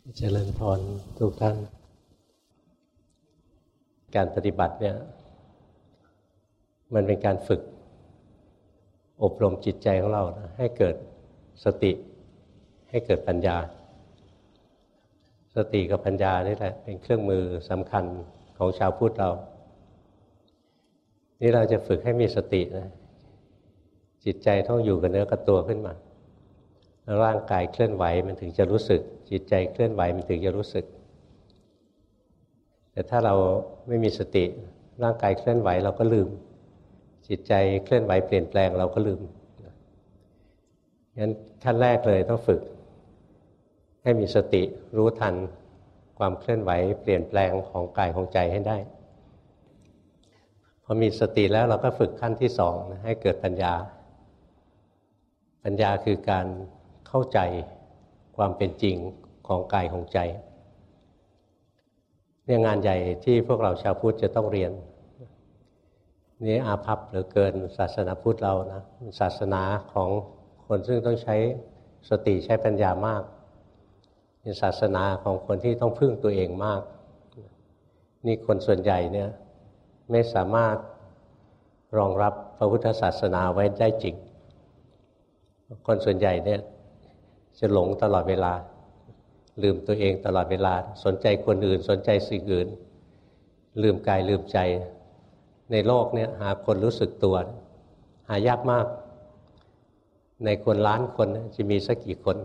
เจริญพรทุกท่านการปฏิบัติเนี่ยมันเป็นการฝึกอบรมจิตใจของเรานะให้เกิดสติให้เกิดปัญญาสติกับปัญญานี่แหละเป็นเครื่องมือสำคัญของชาวพุทธเรานี่เราจะฝึกให้มีสตินะจิตใจต้องอยู่กับเนื้อกับตัวขึ้นมาร่างกายเคลื่อนไหวมันถึงจะรู้สึกจิตใจเคลื่อนไหวมันถึงจะรู้สึกแต่ถ้าเราไม่มีสติร่างกายเคลื่อนไหวเราก็ลืมจิตใจเคลื่อนไหวเปลี่ยนแปลงเราก็ลืมงั้นขั้นแรกเลยต้องฝึกให้มีสติรู้ทันความเคลื่อนไหวเปลี่ยนแปลงของกายของใจให้ได้พอมีสติแล้วเราก็ฝึกขั้นที่สองให้เกิดปัญญาปัญญาคือการเข้าใจความเป็นจริงของกายของใจเนี่ยงานใหญ่ที่พวกเราชาวพุทธจะต้องเรียนนี่อาภัพเหลือเกินศาสนาพุทธเรานะศาสนาของคนซึ่งต้องใช้สติใช้ปัญญามากเป็นศาสนาของคนที่ต้องพึ่งตัวเองมากนี่คนส่วนใหญ่เนี่ยไม่สามารถรองรับพระพุทธศาสนาไว้ได้จริงคนส่วนใหญ่เนี่ยจะหลงตลอดเวลาลืมตัวเองตลอดเวลาสนใจคนอื่นสนใจสิ่งอื่นลืมกายลืมใจในโลกเนี่ยหาคนรู้สึกตัวหายากมากในคนล้านคนจะมีสักกี่คน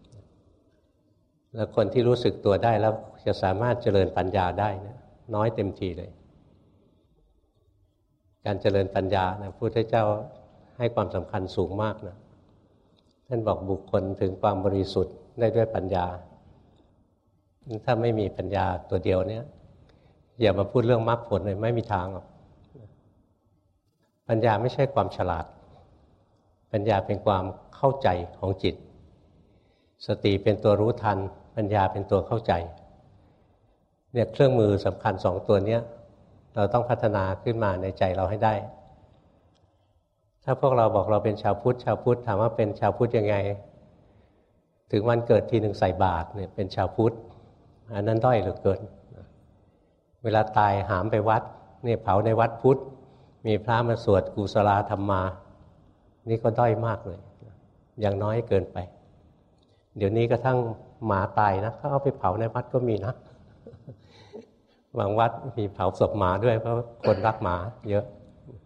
แล้วคนที่รู้สึกตัวได้แล้วจะสามารถเจริญปัญญาได้เนี่ยน้อยเต็มทีเลยการเจริญปัญญานะพระพุทธเจ้าให้ความสำคัญสูงมากนะท่านบอกบุคคลถึงความบริสุทธิ์ได้ด้วยปัญญาถ้าไม่มีปัญญาตัวเดียวเนี่ยอย่ามาพูดเรื่องมรรคผลเลยไม่มีทางหรอกปัญญาไม่ใช่ความฉลาดปัญญาเป็นความเข้าใจของจิตสติเป็นตัวรู้ทันปัญญาเป็นตัวเข้าใจเนี่ยเครื่องมือสำคัญสองตัวเนี้ยเราต้องพัฒนาขึ้นมาในใจเราให้ได้ถ้าพวกเราบอกเราเป็นชาวพุทธถามว่าเป็นชาวพุทธยังไงถึงวันเกิดทีหนึ่งใส่บาตรเนี่ยเป็นชาวพุทธอันนั้นด้อยเหลือเกินเวลาตายหามไปวัดเนี่ยเผาในวัดพุทธมีพระมาสวดกุศลธรรมมานี่ก็ด้อยมากเลยอย่างน้อยเกินไปเดี๋ยวนี้กระทั่งหมาตายนะเขาเอาไปเผาในวัดก็มีนะบางวัดมีเผาศพหมาด้วยเพราะคนรักหมาเยอะ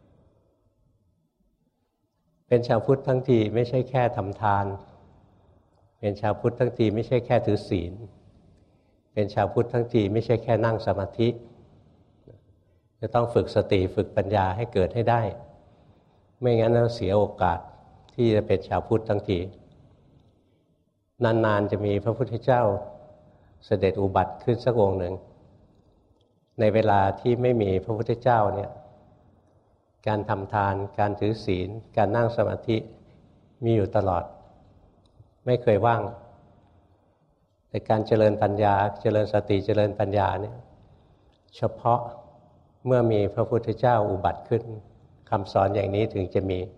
เป็นชาวพุทธทั้งทีไม่ใช่แค่ทำทานเป็นชาวพุทธทั้งทีไม่ใช่แค่ถือศีลเป็นชาวพุทธทั้งทีไม่ใช่แค่นั่งสมาธิจะต้องฝึกสติฝึกปัญญาให้เกิดให้ได้ไม่งั้นเราเสียโอกาสที่จะเป็นชาวพุทธทั้งทีนานๆจะมีพระพุทธเจ้าเสด็จอุบัติขึ้นสักองค์หนึ่งในเวลาที่ไม่มีพระพุทธเจ้าเนี่ยการทำทานการถือศีลการนั่งสมาธิมีอยู่ตลอดไม่เคยว่างแต่การเจริญปัญญาเจริญสติเจริญปัญญาเนี่ยเฉพาะเมื่อมีพระพุทธเจ้าอุบัติขึ้นคำสอนอย่างนี้ถึงจะมี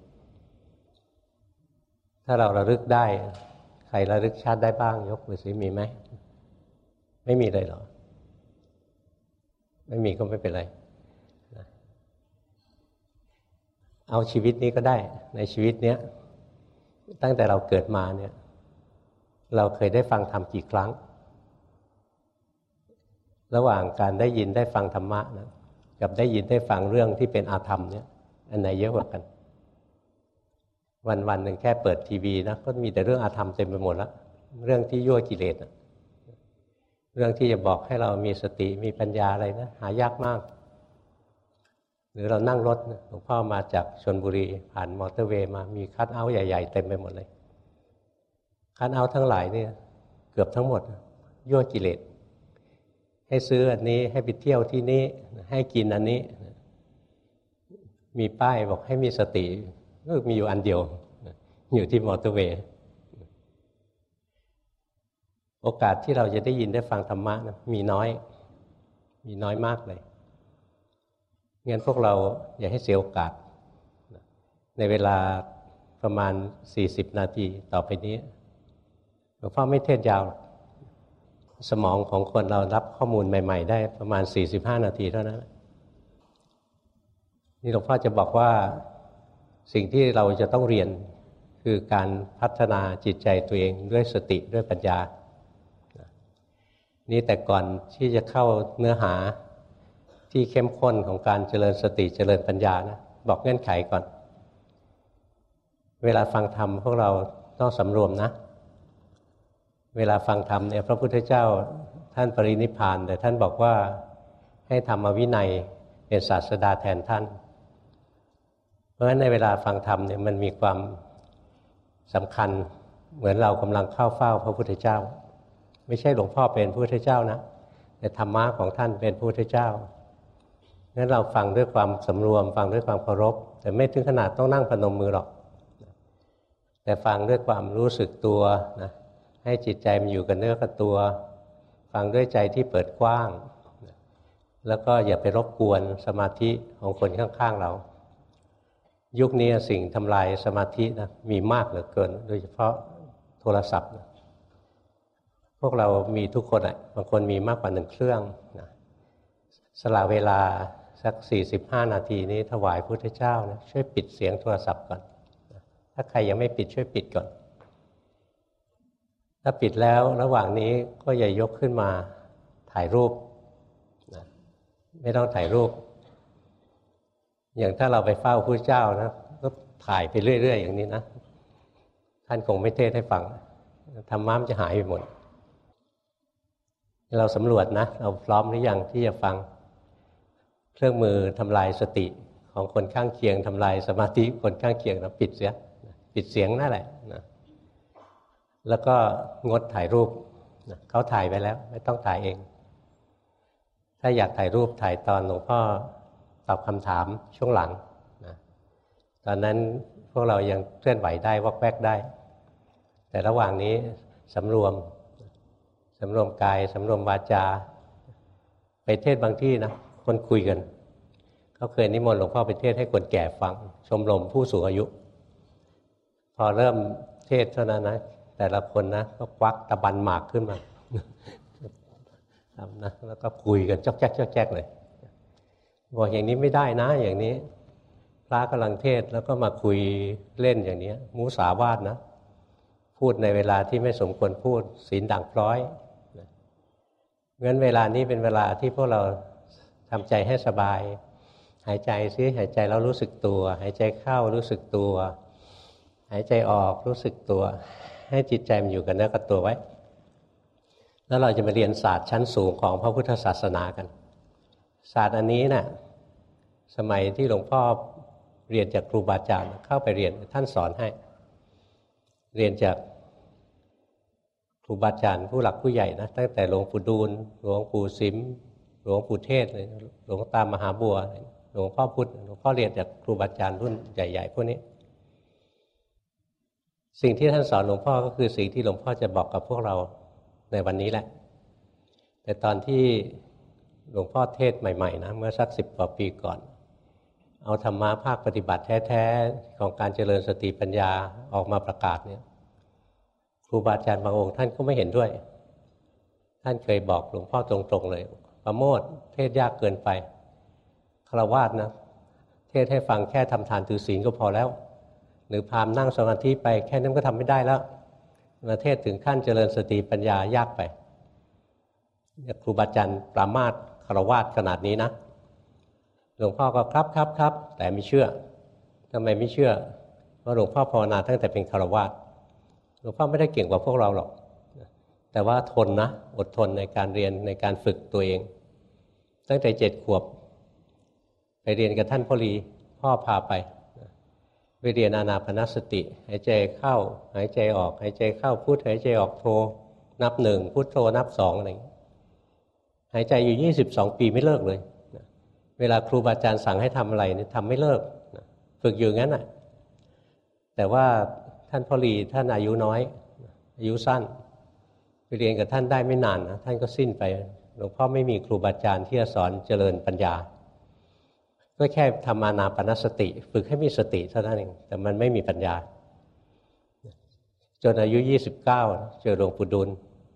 ถ้าเราระลึกได้ใครระลึกชาติได้บ้างยกมือสิมีไหมไม่มีเลยเหรอไม่มีก็ไม่เป็นไรเอาชีวิตนี้ก็ได้ในชีวิตเนี้ยตั้งแต่เราเกิดมาเนี่ยเราเคยได้ฟังธรรมกี่ครั้งระหว่างการได้ยินได้ฟังธรรมะนะกับได้ยินได้ฟังเรื่องที่เป็นอาธรรมเนี่ยอันไหนเยอะกว่ากันวันๆหนึ่งแค่เปิดทีวีนะก็มีแต่เรื่องอาธรรมเต็มไปหมดแล้วเรื่องที่ยั่วกิเลสนะเรื่องที่จะบอกให้เรามีสติมีปัญญาอะไรนะหายากมากหรือเรานั่งรถหลวงพ่อมาจากชลบุรีผ่านมอเตอร์เวย์มามีคัทเอาท์ใหญ่ๆเต็มไปหมดเลยคัทเอาท์ทั้งหลายเนี่ยเกือบทั้งหมดยั่วกิเลสให้ซื้ออันนี้ให้ไปเที่ยวที่นี้ให้กินอันนี้มีป้ายบอกให้มีสติก็มีอยู่อันเดียวอยู่ที่มอเตอร์เวย์โอกาสที่เราจะได้ยินได้ฟังธรรมะนะมีน้อยมากเลยงั้นพวกเราอย่าให้เสียโอกาสในเวลาประมาณ40 นาทีต่อไปนี้หลวงพ่อไม่เทศยาวสมองของคนเรารับข้อมูลใหม่ๆได้ประมาณ45นาทีเท่านั้นนี่หลวงพ่อจะบอกว่าสิ่งที่เราจะต้องเรียนคือการพัฒนาจิตใจตัวเองด้วยสติด้วยปัญญานี่แต่ก่อนที่จะเข้าเนื้อหาที่เข้มข้นของการเจริญสติเจริญปัญญานะบอกเงื่อนไขก่อนเวลาฟังธรรมพวกเราต้องสำรวมนะเวลาฟังธรรมเนี่ยพระพุทธเจ้าท่านปรินิพพานแต่ท่านบอกว่าให้ธรรมวินัยเป็นศาสดาแทนท่านเพราะฉะนั้นในเวลาฟังธรรมเนี่ยมันมีความสำคัญเหมือนเรากำลังเข้าเฝ้าพระพุทธเจ้าไม่ใช่หลวงพ่อเป็นพระพุทธเจ้านะแต่ธรรมะของท่านเป็นพระพุทธเจ้างั้นเราฟังด้วยความสำรวมฟังด้วยความเคารพแต่ไม่ถึงขนาดต้องนั่งพนมมือหรอกแต่ฟังด้วยความรู้สึกตัวนะให้จิตใจมันอยู่กับเนื้อกับตัวฟังด้วยใจที่เปิดกว้างแล้วก็อย่าไปรบกวนสมาธิของคนข้างๆเรายุคนี้สิ่งทำลายสมาธินะมีมากเหลือเกินโดยเฉพาะโทรศัพท์นะพวกเรามีทุกคนอ่ะบางคนมีมากกว่า1เครื่องนะสละเวลาสัก45นาทีนี้ถวายพุทธเจ้านะช่วยปิดเสียงโทรศัพท์ก่อนนะถ้าใครยังไม่ปิดช่วยปิดก่อนถ้าปิดแล้วระหว่างนี้ก็อย่ายกขึ้นมาถ่ายรูปนะไม่ต้องถ่ายรูปอย่างถ้าเราไปเฝ้าพระเจ้านะก็ถ่ายไปเรื่อยๆอย่างนี้นะท่านคงไม่เทศให้ฟังธรรมะมันจะหายไปหมดเราสำรวจนะเราพร้อมหรือยังที่จะฟังเครื่องมือทำลายสติของคนข้างเคียงทำลายสมาธิคนข้างเคียงเราปิดเสียปิดเสียงนั่นแหละนะแล้วก็งดถ่ายรูปนะเขาถ่ายไปแล้วไม่ต้องถ่ายเองถ้าอยากถ่ายรูปถ่ายตอนหลวงพ่อตอบคำถามช่วงหลังนะตอนนั้นพวกเรายังเคลื่อนไหวได้วอกแวกได้แต่ระหว่างนี้สำรวมกายสำรวมวาจาไปเทศบางที่นะคนคุยกันเขาเคยนิมนต์หลวงพ่อไปเทศให้คนแก่ฟังชมรมผู้สูงอายุพอเริ่มเทศเท่านั้นนะแต่ละคนนะก็ควักตะบันหมากขึ้นมานะแล้วก็คุยกันจ๊อกแจ๊กเลยบอกอย่างนี้ไม่ได้นะอย่างนี้พระกำลังเทศแล้วก็มาคุยเล่นอย่างนี้มุสาวาทนะพูดในเวลาที่ไม่สมควรพูดศีลด่างพร้อยงั้นเวลานี้เป็นเวลาที่พวกเราทำใจให้สบายหายใจซิหายใจแล้วรู้สึกตัวหายใจเข้ารู้สึกตัวหายใจออกรู้สึกตัวให้จิตใจมันอยู่กับเนื้อกับตัวไว้แล้วเราจะมาเรียนศาสตร์ชั้นสูงของพระพุทธศาสนากันศาสตร์อันนี้น่ะสมัยที่หลวงพ่อเรียนจากครูบาอาจารย์เข้าไปเรียนท่านสอนให้เรียนจากครูบาอาจารย์ผู้หลักผู้ใหญ่นะตั้งแต่หลวงปู่ดูลหลวงปู่สิมหลวงปู่เทศเลยหลวงตามหาบัวหลวงพ่อพุธหลวงพ่อเรียนจากครูบาอาจารย์รุ่นใหญ่ๆพวกนี้สิ่งที่ท่านสอนหลวงพ่อก็คือสิ่งที่หลวงพ่อจะบอกกับพวกเราในวันนี้แหละแต่ตอนที่หลวงพ่อเทศใหม่ๆนะเมื่อสัก10 กว่าปีก่อนเอาธรรมะภาคปฏิบัติแท้ๆของการเจริญสติปัญญาออกมาประกาศเนี่ยครูบาอาจารย์บางองค์ท่านก็ไม่เห็นด้วยท่านเคยบอกหลวงพ่อตรงๆเลยประโมทเทศยากเกินไปฆราวาสนะเทศให้ฟังแค่ทำทานถือศีลก็พอแล้วหรือพามนั่งสมาธิไปแค่นั้นก็ทำไม่ได้แล้วมาเทศถึงขั้นเจริญสติปัญญายากไปครูบาอาจารย์ปรามาสฆราวาสขนาดนี้นะหลวงพ่อก็ครับแต่ไม่เชื่อทำไมไม่เชื่อเพราะหลวงพ่อภาวนาตั้งแต่เป็นฆราวาสหลวงพ่อไม่ได้เก่งกว่าพวกเราหรอกแต่ว่าทนนะอดทนในการเรียนในการฝึกตัวเองตั้งแต่7 ขวบไปเรียนกับท่านพ่อลีพ่อพาไปเรียนอานาปานสติหายใจเข้าหายใจออกหายใจเข้าพุทหายใจออกโทนับ1พุทโธนับ2อะไรอย่างนี้หายใจอยู่22 ปีไม่เลิกเลยเวลาครูบาอาจารย์สั่งให้ทำอะไรเนี่ยทำไม่เลิกฝึกอยู่งั้นน่ะแต่ว่าท่านพ่อลีท่านอายุน้อยอายุสั้นไปเรียนกับท่านได้ไม่นานนะท่านก็สิ้นไปหลวงพ่อไม่มีครูบาอาจารย์ที่จะสอนเจริญปัญญาก็แค่ทำอานาปานสติฝึกให้มีสติเท่านั้นเองแต่มันไม่มีปัญญาจนอายุ29เจอหลวงปู่ดูล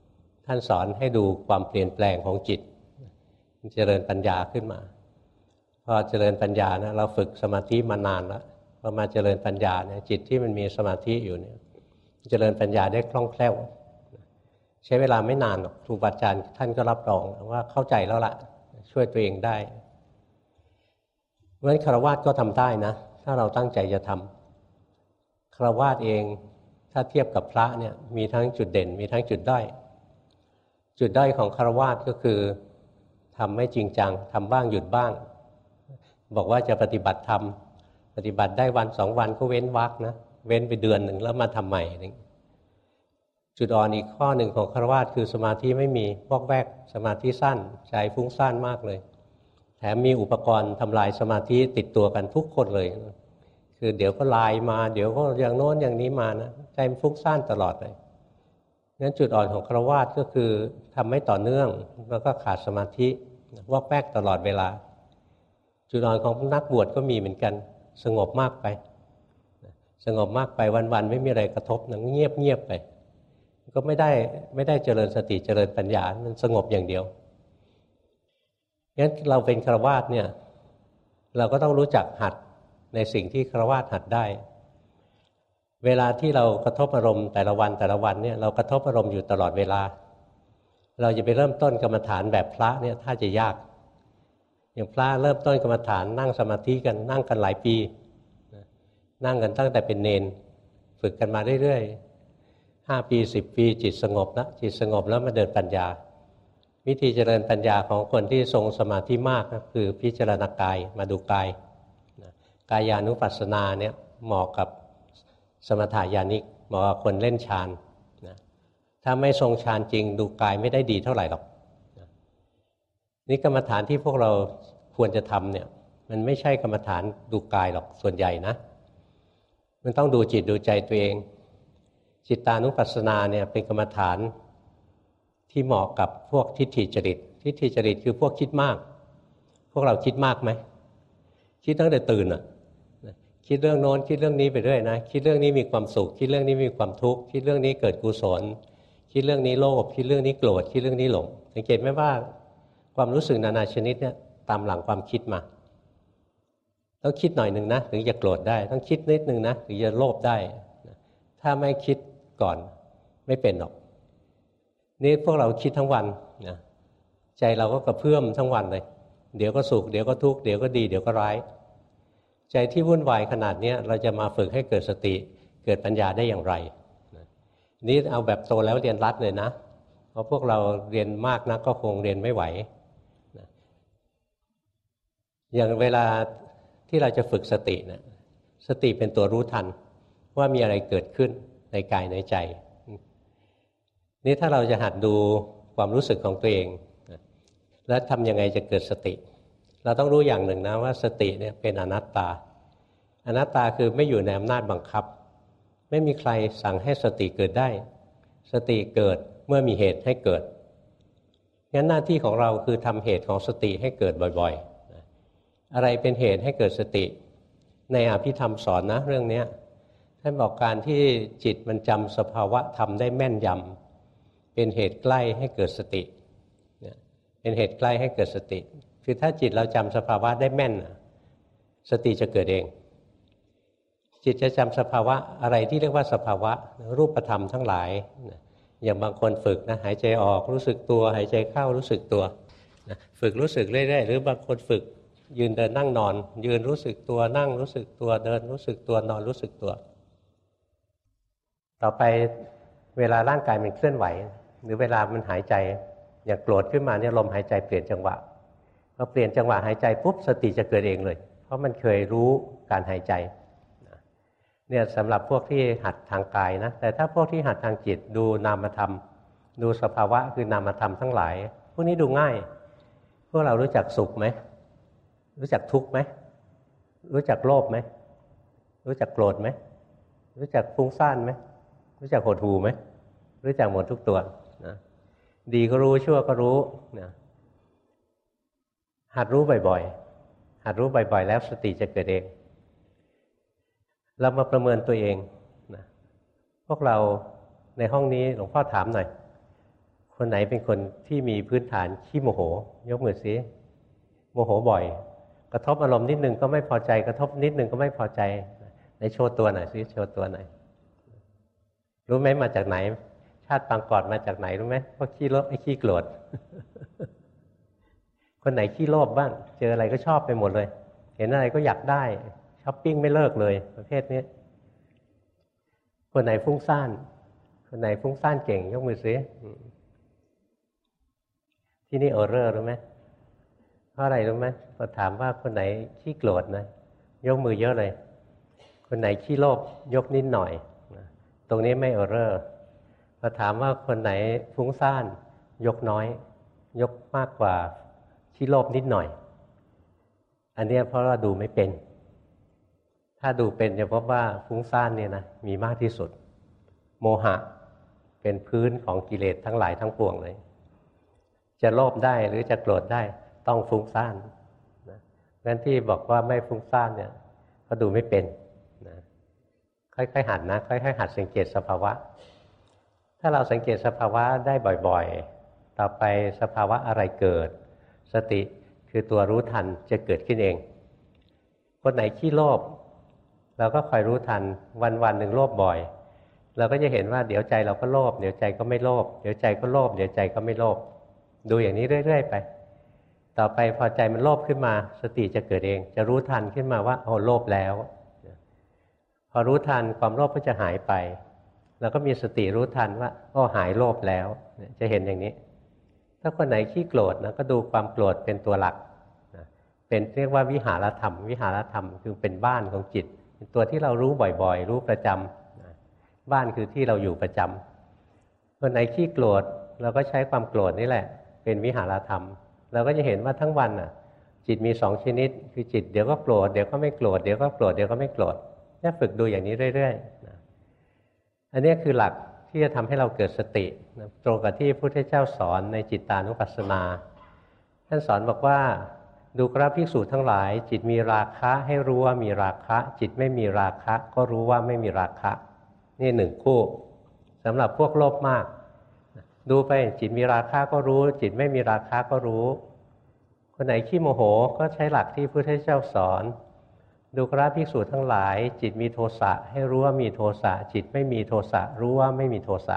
ท่านสอนให้ดูความเปลี่ยนแปลงของจิตเจริญปัญญาขึ้นมาพอเจริญปัญญานะเราฝึกสมาธิมานานแล้วพอมาเจริญปัญญาเนี่ยจิตที่มันมีสมาธิอยู่เนี่ยเจริญปัญญาได้คล่องแคล่วใช้เวลาไม่นานหรอกครูบาอาจารย์ท่านก็รับรองว่าเข้าใจแล้วล่ะช่วยตัวเองได้เพราะฉะนั้นฆราวาสก็ทำได้นะถ้าเราตั้งใจจะทำฆราวาสเองถ้าเทียบกับพระเนี่ยมีทั้งจุดเด่นมีทั้งจุดด้อยจุดด้อยของฆราวาสก็คือทำไม่จริงจังทำบ้างหยุดบ้างบอกว่าจะปฏิบัติธรรมปฏิบัติได้วัน2 วันก็เว้นวรรคนะเว้นไปเดือนหนึ่งแล้วมาทำใหม่จุดอ่อนอีกข้อหนึ่งของฆราวาสคือสมาธิไม่มีวอกแวกสมาธิสั้นใจฟุ้งซ่านมากเลยแถมมีอุปกรณ์ทำลายสมาธิติดตัวกันทุกคนเลยคือเดี๋ยวก็ไลน์มาเดี๋ยวก็อย่างโน้นอย่างนี้มานะใจมันฟุ้งซ่านตลอดเลยงั้นจุดอ่อนของฆราวาสก็คือทำไม่ต่อเนื่องแล้วก็ขาดสมาธิวอกแวกตลอดเวลาจุดอ่อนของนักบวชก็มีเหมือนกันสงบมากไปสงบมากไปวันๆไม่มีอะไรกระทบนะเงียบไปก็ไม่ได้เจริญสติเจริญปัญญามันสงบอย่างเดียวงั้นเราเป็นฆราวาสเนี่ยเราก็ต้องรู้จักหัดในสิ่งที่ฆราวาสหัดได้เวลาที่เรากระทบอารมณ์แต่ละวันเนี่ยเรากระทบอารมณ์อยู่ตลอดเวลาเราจะไปเริ่มต้นกรรมฐานแบบพระเนี่ยถ้าจะยากอย่างพระเริ่มต้นกรรมฐานนั่งสมาธิกันนั่งกันหลายปีนั่งกันตั้งแต่เป็นเณรฝึกกันมาเรื่อยๆ5 ปี10 ปีจิตสงบแล้วจิตสงบแล้วมาเดินปัญญาวิธีเจริญปัญญาของคนที่ทรงสมาธิมากก็คือพิจารณากายมาดูกายกายานุปัสสนาเนี่ยเหมาะกับสมถญาณิกเหมาะกับคนเล่นฌานถ้าไม่ทรงฌานจริงดูกายไม่ได้ดีเท่าไหร่หรอกนี่กรรมฐานที่พวกเราควรจะทำเนี่ยมันไม่ใช่กรรมฐานดูกายหรอกส่วนใหญ่นะมันต้องดูจิตดูใจตัวเองจิตตานุปัสสนาเนี่ยเป็นกรรมฐานที่เหมาะกับพวกทิฏฐิจริตทิฏฐิจริตคือพวกคิดมากพวกเราคิดมากไหมคิดตั้งแต่ตื่นอ่ะคิดเรื่องโน้นคิดเรื่องนี้ไปเรื่อยนะคิดเรื่องนี้มีความสุขคิดเรื่องนี้มีความทุกข์คิดเรื่องนี้เกิดกุศลคิดเรื่องนี้โลภคิดเรื่องนี้โกรธคิดเรื่องนี้หลงสังเกตไหมว่าความรู้สึกนานาชนิดเนี่ยตามหลังความคิดมาต้องคิดหน่อยหนึ่งนะถึงจะโกรธได้ต้องคิดนิดนึงนะถึงจะโลภได้ถ้าไม่คิดก่อนไม่เป็นหรอกนี่พวกเราคิดทั้งวันนะใจเราก็กระเพื่อมทั้งวันเลยเดี๋ยวก็สุขเดี๋ยวก็ทุกข์เดี๋ยวก็ดีเดี๋ยวก็ร้ายใจที่วุ่นวายขนาดนี้เราจะมาฝึกให้เกิดสติเกิดปัญญาได้อย่างไรนี่เอาแบบโตแล้วเรียนรัดเลยนะเพราะพวกเราเรียนมากนะก็คงเรียนไม่ไหวอย่างเวลาที่เราจะฝึกสตินะสติเป็นตัวรู้ทันว่ามีอะไรเกิดขึ้นในกายในใจนี่ถ้าเราจะหัดดูความรู้สึกของตัวเองแล้วทำยังไงจะเกิดสติเราต้องรู้อย่างหนึ่งนะว่าสติเนี่ยเป็นอนัตตาอนัตตาคือไม่อยู่ในอำนาจบังคับไม่มีใครสั่งให้สติเกิดได้สติเกิดเมื่อมีเหตุให้เกิดงั้นหน้าที่ของเราคือทำเหตุของสติให้เกิดบ่อยๆอะไรเป็นเหตุให้เกิดสติในอภิธรรมสอนนะเรื่องนี้ท่านบอกการที่จิตมันจำสภาวะธรรมได้แม่นยำเป็นเหตุใกล้ให้เกิดสติเป็นเหตุใกล้ให้เกิดสติคือถ้าจิตเราจำสภาวะได้แม่นสติจะเกิดเองจิตจะจำสภาวะอะไรที่เรียกว่าสภาวะรูปธรรมทั้งหลายอย่างบางคนฝึกนะหายใจออกรู้สึกตัวหายใจเข้ารู้สึกตัวฝึกรู้สึกเรื่อยๆหรือบางคนฝึกยืนเดินนั่งนอนยืนรู้สึกตัวนั่งรู้สึกตัวเดินรู้สึกตัวนอนรู้สึกตัวต่อไปเวลาร่างกายมันเคลื่อนไหวหรือเวลามันหายใจอย่างโกรธขึ้นมาเนี่ยลมหายใจเปลี่ยนจังหวะพอเปลี่ยนจังหวะหายใจปุ๊บสติจะเกิดเองเลยเพราะมันเคยรู้การหายใจเนี่ยสำหรับพวกที่หัดทางกายนะแต่ถ้าพวกที่หัดทางจิตดูนามธรรมดูสภาวะคือนามธรรมทั้งหลายพวกนี้ดูง่ายพวกเรารู้จักสุขไหมรู้จักทุกข์ไหมรู้จักโลภไหมรู้จักโกรธไหมรู้จักฟุ้งซ่านไหมรู้จักหดหู่ไหมรู้จักหมดทุกตัวนะดีก็รู้ชั่วก็รู้นะหัดรู้บ่อยๆหัดรู้บ่อยๆแล้วสติจะเกิดเองเรามาประเมินตัวเองนะพวกเราในห้องนี้หลวงพ่อถามหน่อยคคนไหนเป็นคนที่มีพื้นฐานขี้โมโหยกมือสิโมโหบ่อยกระทบอารมณ์นิดนึงก็ไม่พอใจกระทบนิดนึงก็ไม่พอใจในโชว์ตัวหน่อยสิโชว์ตัวหน่อยรู้ไหมมาจากไหนชาติปางก่อนมาจากไหนรู้ไหมเพราะขี้โลภไอ้ขี้โกรธ คนไหนขี้โลภบ้างเจออะไรก็ชอบไปหมดเลยเห็นอะไรก็อยากได้ช้อปปิ้งไม่เลิกเลยประเภทนี้คนไหนฟุ้งซ่านคนไหนฟุ้งซ่านเก่งยกมือสิที่นี่เออเรอร์รู้ไหมเพราะอะไรรู้ไหมพอถามว่าคนไหนขี้โกรธนะยกมือเยอะเลยคนไหนขี้โลภยกนิดหน่อยตรงนี้ไม่เออเรอร์พอถามว่าคนไหนฟุ้งซ่านยกน้อยยกมากกว่าขี้โลภนิดหน่อยอันนี้เพราะว่าดูไม่เป็นถ้าดูเป็นจะพบว่าฟุ้งซ่านเนี่ยนะมีมากที่สุดโมหะเป็นพื้นของกิเลสทั้งหลายทั้งปวงเลยจะโลภได้หรือจะโกรธได้ต้องฟุ้งซ่านนะงั้นที่บอกว่าไม่ฟุ้งซ่านเนี่ยก็ดูไม่เป็นนะค่อยๆหัดนะค่อยๆหัดสังเกตสภาวะถ้าเราสังเกตสภาวะได้บ่อยๆต่อไปสภาวะอะไรเกิดสติคือตัวรู้ทันจะเกิดขึ้นเองคนไหนขี้โลภเราก็คอยรู้ทันวันๆหนึ่งโลภบ่อยเราก็จะเห็นว่าเดี๋ยวใจเราก็โลภเดี๋ยวใจก็ไม่โลภเดี๋ยวใจก็โลภเดี๋ยวใจก็ไม่โลภดูอย่างนี้เรื่อยๆไปต่อไปพอใจมันโลภขึ้นมาสติจะเกิดเองจะรู้ทันขึ้นมาว่าโอ้โลภแล้วพอรู้ทันความโลภก็จะหายไปแล้วก็มีสติรู้ทันว่าโอ้หายโลภแล้วจะเห็นอย่างนี้ถ้าคนไหนขี้โกรธนะก็ดูความโกรธเป็นตัวหลักเป็นเรียกว่าวิหารธรรมวิหารธรรมคือเป็นบ้านของจิตเป็นตัวที่เรารู้บ่อยๆรู้ประจำบ้านคือที่เราอยู่ประจำคนไหนขี้โกรธเราก็ใช้ความโกรธนี่แหละเป็นวิหารธรรมเราก็จะเห็นว่าทั้งวันน่ะจิตมีสองชนิดคือจิตเดี๋ยวก็โกรธเดี๋ยวก็ไม่โกรธเดี๋ยวก็โกรธเดี๋ยวก็ไม่โกรธเนี่ยฝึกดูอย่างนี้เรื่อยๆอันนี้คือหลักที่จะทำให้เราเกิดสติตรงกับที่พระพุทธเจ้าสอนในจิตตานุปัสสนาท่านสอนบอกว่าดูกราภิกษุทั้งหลายจิตมีราคะให้รู้ว่ามีราคะจิตไม่มีราคะก็รู้ว่าไม่มีราคะนี่หนึ่งคู่สำหรับพวกโลภมากดูไปจิตมีราคะก็รู้จิตไม่มีราคะก็รู้คนไหนขี้โมโหก็ใช้หลักที่พระพุทธเจ้าสอนดูกราภิกษุทั้งหลายจิตมีโทสะให้รู้ว่ามีโทสะจิตไม่มีโทสะรู้ว่าไม่มีโทสะ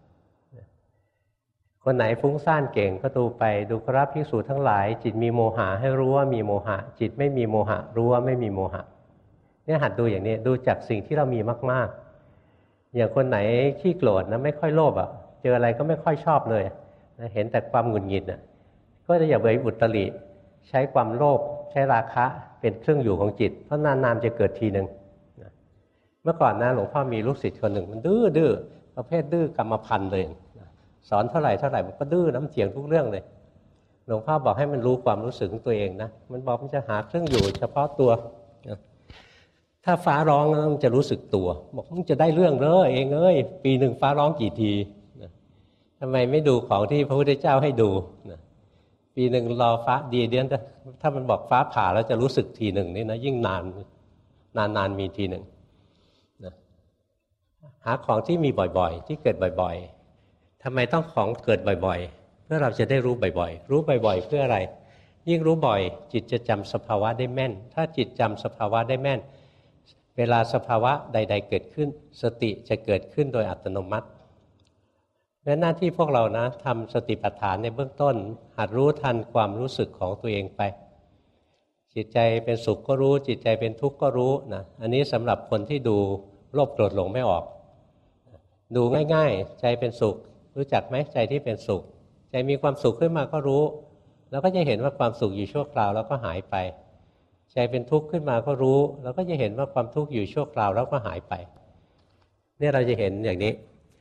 คนไหนฟุ้งซ่านเก่งก็ดูไปดูกราภิกษุทั้งหลายจิตมีโมหะให้รู้ว่ามีโมหะจิตไม่มีโมหะรู้ว่าไม่มีโมหะเนี่ยหัดดูอย่างนี้ดูจากสิ่งที่เรามีมากๆอย่างคนไหนขี้โกรธนะไม่ค่อยโลภอ่ะเจออะไรก็ไม่ค่อยชอบเลยนะเห็นแต่ความหงุดหงิดน่ะก็จะอย่าไปอุตริใช้ความโลภใช้ราคะเป็นเครื่องอยู่ของจิตเพราะนานๆจะเกิดทีหนึ่งนะเมื่อก่อนนะหลวงพ่อมีลูกศิษย์คนหนึ่งมันดื้อประเภทดื้อกรรมพันธุ์เลยนะสอนเท่าไหร่มันก็ดื้อน้ำเถียงทุกเรื่องเลยหลวงพ่อบอกให้มันรู้ความรู้สึกของตัวเองนะมันบอกมันจะหาเครื่องอยู่เฉพาะตัวนะถ้าฟ้าร้องมันจะรู้สึกตัวบอกมึงจะได้เรื่องเลยเองเอ้ยปีหนึ่งฟ้าร้องกี่ทีนะทำไมไม่ดูของที่พระพุทธเจ้าให้ดูนะปีหนึ่งรอฟ้าดีเดียนถ้ามันบอกฟ้าผ่าแล้วจะรู้สึกทีหนึ่งนี่นะยิ่งนานมีทีหนึ่งนะหาของที่มีบ่อยๆที่เกิดบ่อยๆทำไมต้องของเกิดบ่อยๆเพื่อเราจะได้รู้บ่อยๆรู้บ่อยๆเพื่ออะไรยิ่งรู้บ่อยจิตจะจำสภาวะได้แม่นถ้าจิตจำสภาวะได้แม่นเวลาสภาวะใดๆเกิดขึ้นสติจะเกิดขึ้นโดยอัตโนมัติและหน้าที่พวกเรานะทำสติปัฏฐานในเบื้องต้นหัดรู้ทันความรู้สึกของตัวเองไปจิตใจเป็นสุขก็รู้จิตใจเป็นทุกข์ก็รู้นะอันนี้สำหรับคนที่ดูโลภโกรธหลงไม่ออกดูง่ายๆใจเป็นสุขรู้จักไหมใจที่เป็นสุขใจมีความสุขขึ้นมาก็รู้แล้วก็จะเห็นว่าความสุขอยู่ชั่วคราวแล้วก็หายไปใจเป็นทุกข์ขึ้นมาก็รู้แล้วก็จะเห็นว่าความทุกข์อยู่ชั่วคราวแล้วก็หายไปเนี่ยเราจะเห็นอย่างนี้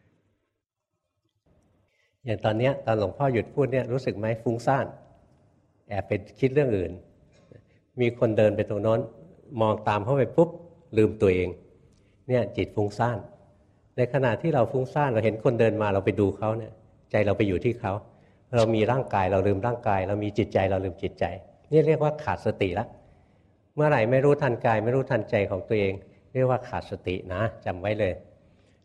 อย่างตอนนี้ตอนหลวงพ่อหยุดพูดเนี่ยรู้สึกไหมฟุ้งซ่านแอบไปคิดเรื่องอื่นมีคนเดินไปตรงโน้นมองตามเข้าไปปุ๊บลืมตัวเองเนี่ยจิตฟุ้งซ่านในขณะที่เราฟุ้งซ่านเราเห็นคนเดินมาเราไปดูเขาเนี่ยใจเราไปอยู่ที่เขาเรามีร่างกายเราลืมร่างกายเรามีจิตใจเราลืมจิตใจนี่เรียกว่าขาดสติแล้วเมื่อไหร่ไม่รู้ทันกายไม่รู้ทันใจของตัวเองเรียกว่าขาดสตินะจำไว้เลย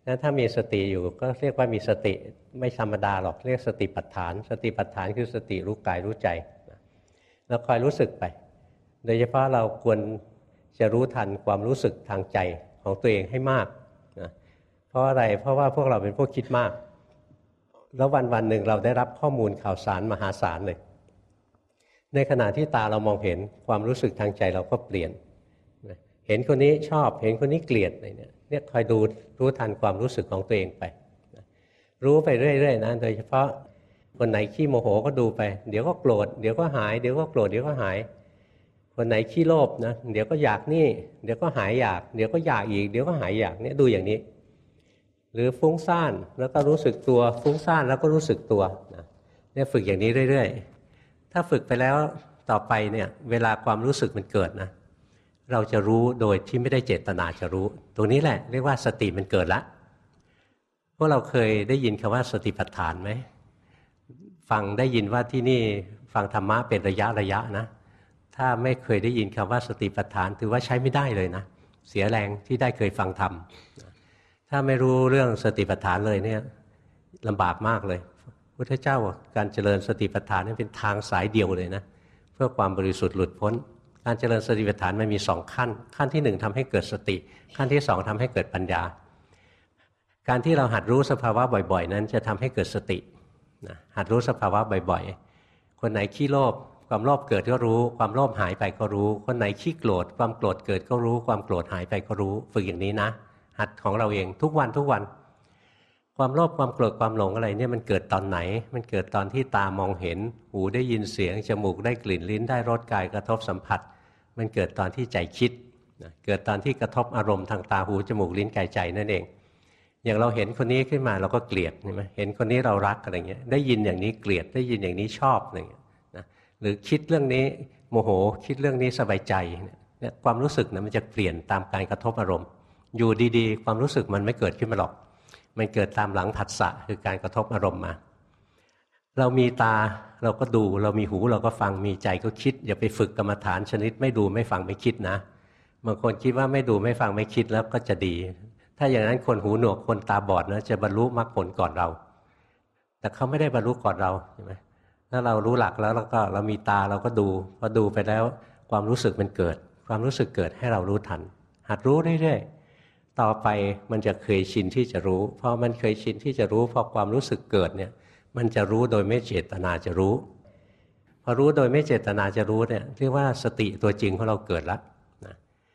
งั้นถ้ามีสติอยู่ก็เรียกว่ามีสติไม่ธรรมดาหรอกเรียกสติปัฏฐานสติปัฏฐานคือสติรู้กายรู้ใจแล้วคอยรู้สึกไปโดยเฉพาะเราควรจะรู้ทันความรู้สึกทางใจของตัวเองให้มากนะเพราะอะไรเพราะว่าพวกเราเป็นพวกคิดมากแล้ววันหนึ่งเราได้รับข้อมูลข่าวสารมหาศาลเลยในขณะที่ตาเรามองเห็นความรู้สึกทางใจเราก็เปลี่ยนเห็นคนนี้ชอบเห็นคนนี้เกลียดอะไรเนี่ยคอยดูรู้ทันความรู้สึกของตัวเองไปรู้ไปเรื่อยๆนะโดยเฉพาะคนไหนขี้โมโหก็ดูไปเดี๋ยวก็โกรธเดี๋ยวก็หายเดี๋ยวก็โกรธเดี๋ยวก็หายคนไหนขี้โลภนะเดี๋ยวก็อยากนี่เดี๋ยวก็หายอยากเดี๋ยวก็อยากอีกเดี๋ยวก็หายอยากเนี่ยดูอย่างนี้หรือฟุ้งซ่านแล้วก็รู้สึกตัวฟุ้งซ่านแล้วก็รู้สึกตัวเนี่ยฝึกอย่างนี้เรื่อยๆถ้าฝึกไปแล้วต่อไปเนี่ยเวลาความรู้สึกมันเกิดนะเราจะรู้โดยที่ไม่ได้เจตนาจะรู้ตรงนี้แหละเรียกว่าสติมันเกิดละพวกเราเคยได้ยินคำว่าสติปัฏฐานไหมฟังได้ยินว่าที่นี่ฟังธรรมะเป็นระยะนะถ้าไม่เคยได้ยินคำว่าสติปัฏฐานถือว่าใช้ไม่ได้เลยนะเสียแรงที่ได้เคยฟังธรรมถ้าไม่รู้เรื่องสติปัฏฐานเลยเนี่ยลำบากมากเลยพุทธเจ้าการเจริญสติปัฏฐานนี่เป็นทางสายเดียวเลยนะเพื่อความบริสุทธิ์หลุดพ้นการเจริญสติปัฏฐานมันมี2ขั้นขั้นที่1ทำให้เกิดสติขั้นที่2ทำให้เกิดปัญญาการที่เราหัดรู้สภาวะบ่อยๆนั้นจะทำให้เกิดสติหัดรู้สภาวะบ่อยๆคนไหนขี้โลภความโลภเกิดก็รู้ความโลภหายไปก็รู้คนไหนขี้โกรธความโกรธเกิดก็รู้ความโกรธหายไปก็รู้ฝึกอย่างนี้นะหัดของเราเองทุกวันความโลภความโกรธความหลงอะไรเนี่ยมันเกิดตอนไหนมันเกิดตอนที่ตามองเห็นหูได้ยินเสียงจมูกได้กลิ่นลิ้นได้รสกายกระทบสัมผัสมันเกิดตอนที่ใจคิดเกิดตอนที่กระทบอารมณ์ทางตาหูจมูกลิ้นกายใจนั่นเองอย่างเราเห็นคนนี้ขึ้นมาเราก็เกลียดใช่ไหมเห็นคนนี้เรารักอะไรเงี้ยได้ยินอย่างนี้เกลียดได้ยินอย่างนี้ชอบอะไรเงี้ยนะหรือคิดเรื่องนี้โมโหคิดเรื่องนี้สบายใจเนี่ยความรู้สึกนะมันจะเปลี่ยนตามการกระทบอารมณ์อยู่ดีๆความรู้สึกมันไม่เกิดขึ้นมาหรอกมันเกิดตามหลังผัสสะคือการกระทบอารมณ์มาเรามีตาเราก็ดูเรามีหูเราก็ฟังมีใจก็คิดอย่าไปฝึกกรรมฐานชนิดไม่ดูไม่ฟังไม่คิดนะบางคนคิดว่าไม่ดูไม่ฟังไม่คิดแล้วก็จะดีถ้าอย่างนั้นคนหูหนวกคนตาบอดนะจะบรรลุมรรคผลก่อนเราแต่เขาไม่ได้บรรลุก่อนเราใช่ไหมถ้าเรารู้หลักแล้วเรามีตาเราก็ดูพอดูไปแล้วความรู้สึกมันเกิดความรู้สึกเกิดให้เรารู้ทันหัดรู้เรื่อยๆต่อไปมันจะเคยชินที่จะรู้พอมันเคยชินที่จะรู้พอความรู้สึกเกิดเนี่ยมันจะรู้โดยไม่เจตนาจะรู้พอรู้โดยไม่เจตนาจะรู้เนี่ยเรียกว่าสติตัวจริงของเราเกิดแล้วนะ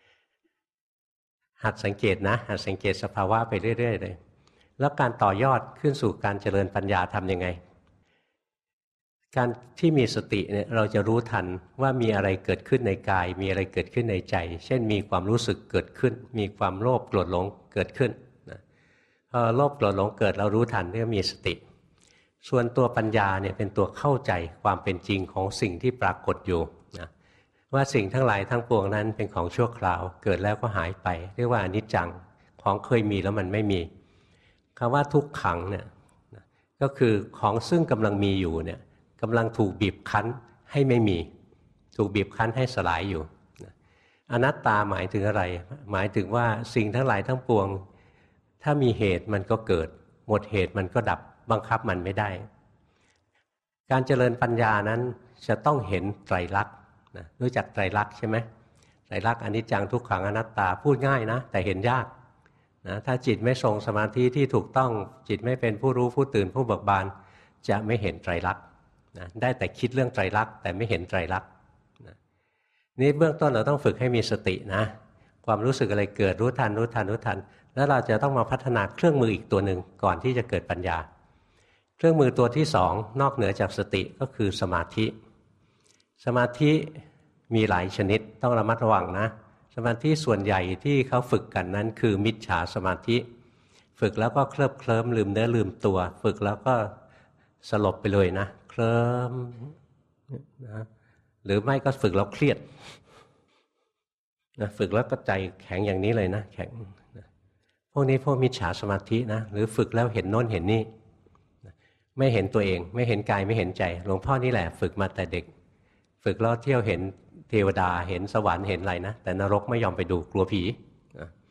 หัดสังเกตนะหัดสังเกตสภาวะไปเรื่อยๆเลยแล้วการต่อยอดขึ้นสู่การเจริญปัญญาทำยังไงการที่มีสติเนี่ยเราจะรู้ทันว่ามีอะไรเกิดขึ้นในกายมีอะไรเกิดขึ้นในใจเช่นมีความรู้สึกเกิดขึ้นมีความโลภโกรธหลงเกิดขึ้นนะพอโลภโกรธหลงเกิดเรารู้ทันเรียกว่ามีสติส่วนตัวปัญญาเนี่ยเป็นตัวเข้าใจความเป็นจริงของสิ่งที่ปรากฏอยู่นะว่าสิ่งทั้งหลายทั้งปวงนั้นเป็นของชั่วคราวเกิดแล้วก็หายไปเรียกว่าอนิจจังของเคยมีแล้วมันไม่มีคำว่าทุกขังเนี่ยก็คือของซึ่งกำลังมีอยู่เนี่ยกำลังถูกบีบคั้นให้ไม่มีถูกบีบคั้นให้สลายอยู่อนัตตาหมายถึงอะไรหมายถึงว่าสิ่งทั้งหลายทั้งปวงถ้ามีเหตุมันก็เกิดหมดเหตุมันก็ดับบังคับมันไม่ได้การเจริญปัญญานั้นจะต้องเห็นไตรลักษณ์นะรู้จักไตรลักษณ์ใช่ไหมไตรลักษณ์อนิจจังทุกขังอนัตตาพูดง่ายนะแต่เห็นยากนะถ้าจิตไม่ทรงสมาธิที่ถูกต้องจิตไม่เป็นผู้รู้ผู้ตื่นผู้เบิกบานจะไม่เห็นไตรลักษณ์นะได้แต่คิดเรื่องไตรลักษณ์แต่ไม่เห็นไตรลักษณ์นะนี่เบื้องต้นเราต้องฝึกให้มีสตินะความรู้สึกอะไรเกิดรู้ทันรู้ทันรู้ทันแล้วเราจะต้องมาพัฒนาเครื่องมืออีกตัวหนึ่งก่อนที่จะเกิดปัญญาเครื่องมือตัวที่สองนอกเหนือจากสติก็คือสมาธิสมาธิมีหลายชนิดต้องระมัดระวังนะสมาธิส่วนใหญ่ที่เขาฝึกกันนั้นคือมิจฉาสมาธิฝึกแล้วก็เคลิบเคลิ้มลืมเนื้อลืมตัวฝึกแล้วก็สลบไปเลยนะเคลิ้มนะหรือไม่ก็ฝึกแล้วเครียดนะฝึกแล้วก็ใจแข็งอย่างนี้เลยนะแข็งนะพวกนี้พวกมิจฉาสมาธินะหรือฝึกแล้วเห็นโน้นเห็นนี่ไม่เห็นตัวเองไม่เห็นกายไม่เห็นใจหลวงพ่อนี่แหละฝึกมาแต่เด็กฝึกแล้วเที่ยวเห็นเทวดาเห็นสวรรค์เห็นอะไรนะแต่นรกไม่ยอมไปดูกลัวผี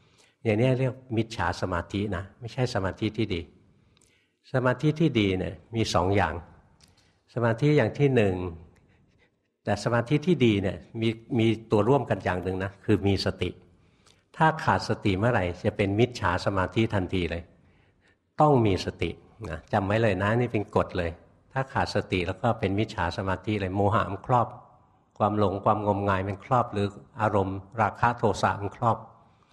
อย่างนี้เรียกมิจฉาสมาธินะไม่ใช่สมาธิที่ดีสมาธิที่ดีเนี่ยมีสองอย่างสมาธิอย่างที่หนึ่งแต่สมาธิที่ดีเนี่ยมีตัวร่วมกันอย่างหนึ่งนะคือมีสติถ้าขาดสติเมื่อไหร่จะเป็นมิจฉาสมาธิทันทีเลยต้องมีสตินะจำไว้เลยนะนี่เป็นกฎเลยถ้าขาดสติแล้วก็เป็นมิจฉาสมาธิเลยโมหะมันครอบความหลงความงมงายมันครอบหรืออารมณ์ราคะโทสะมันครอบ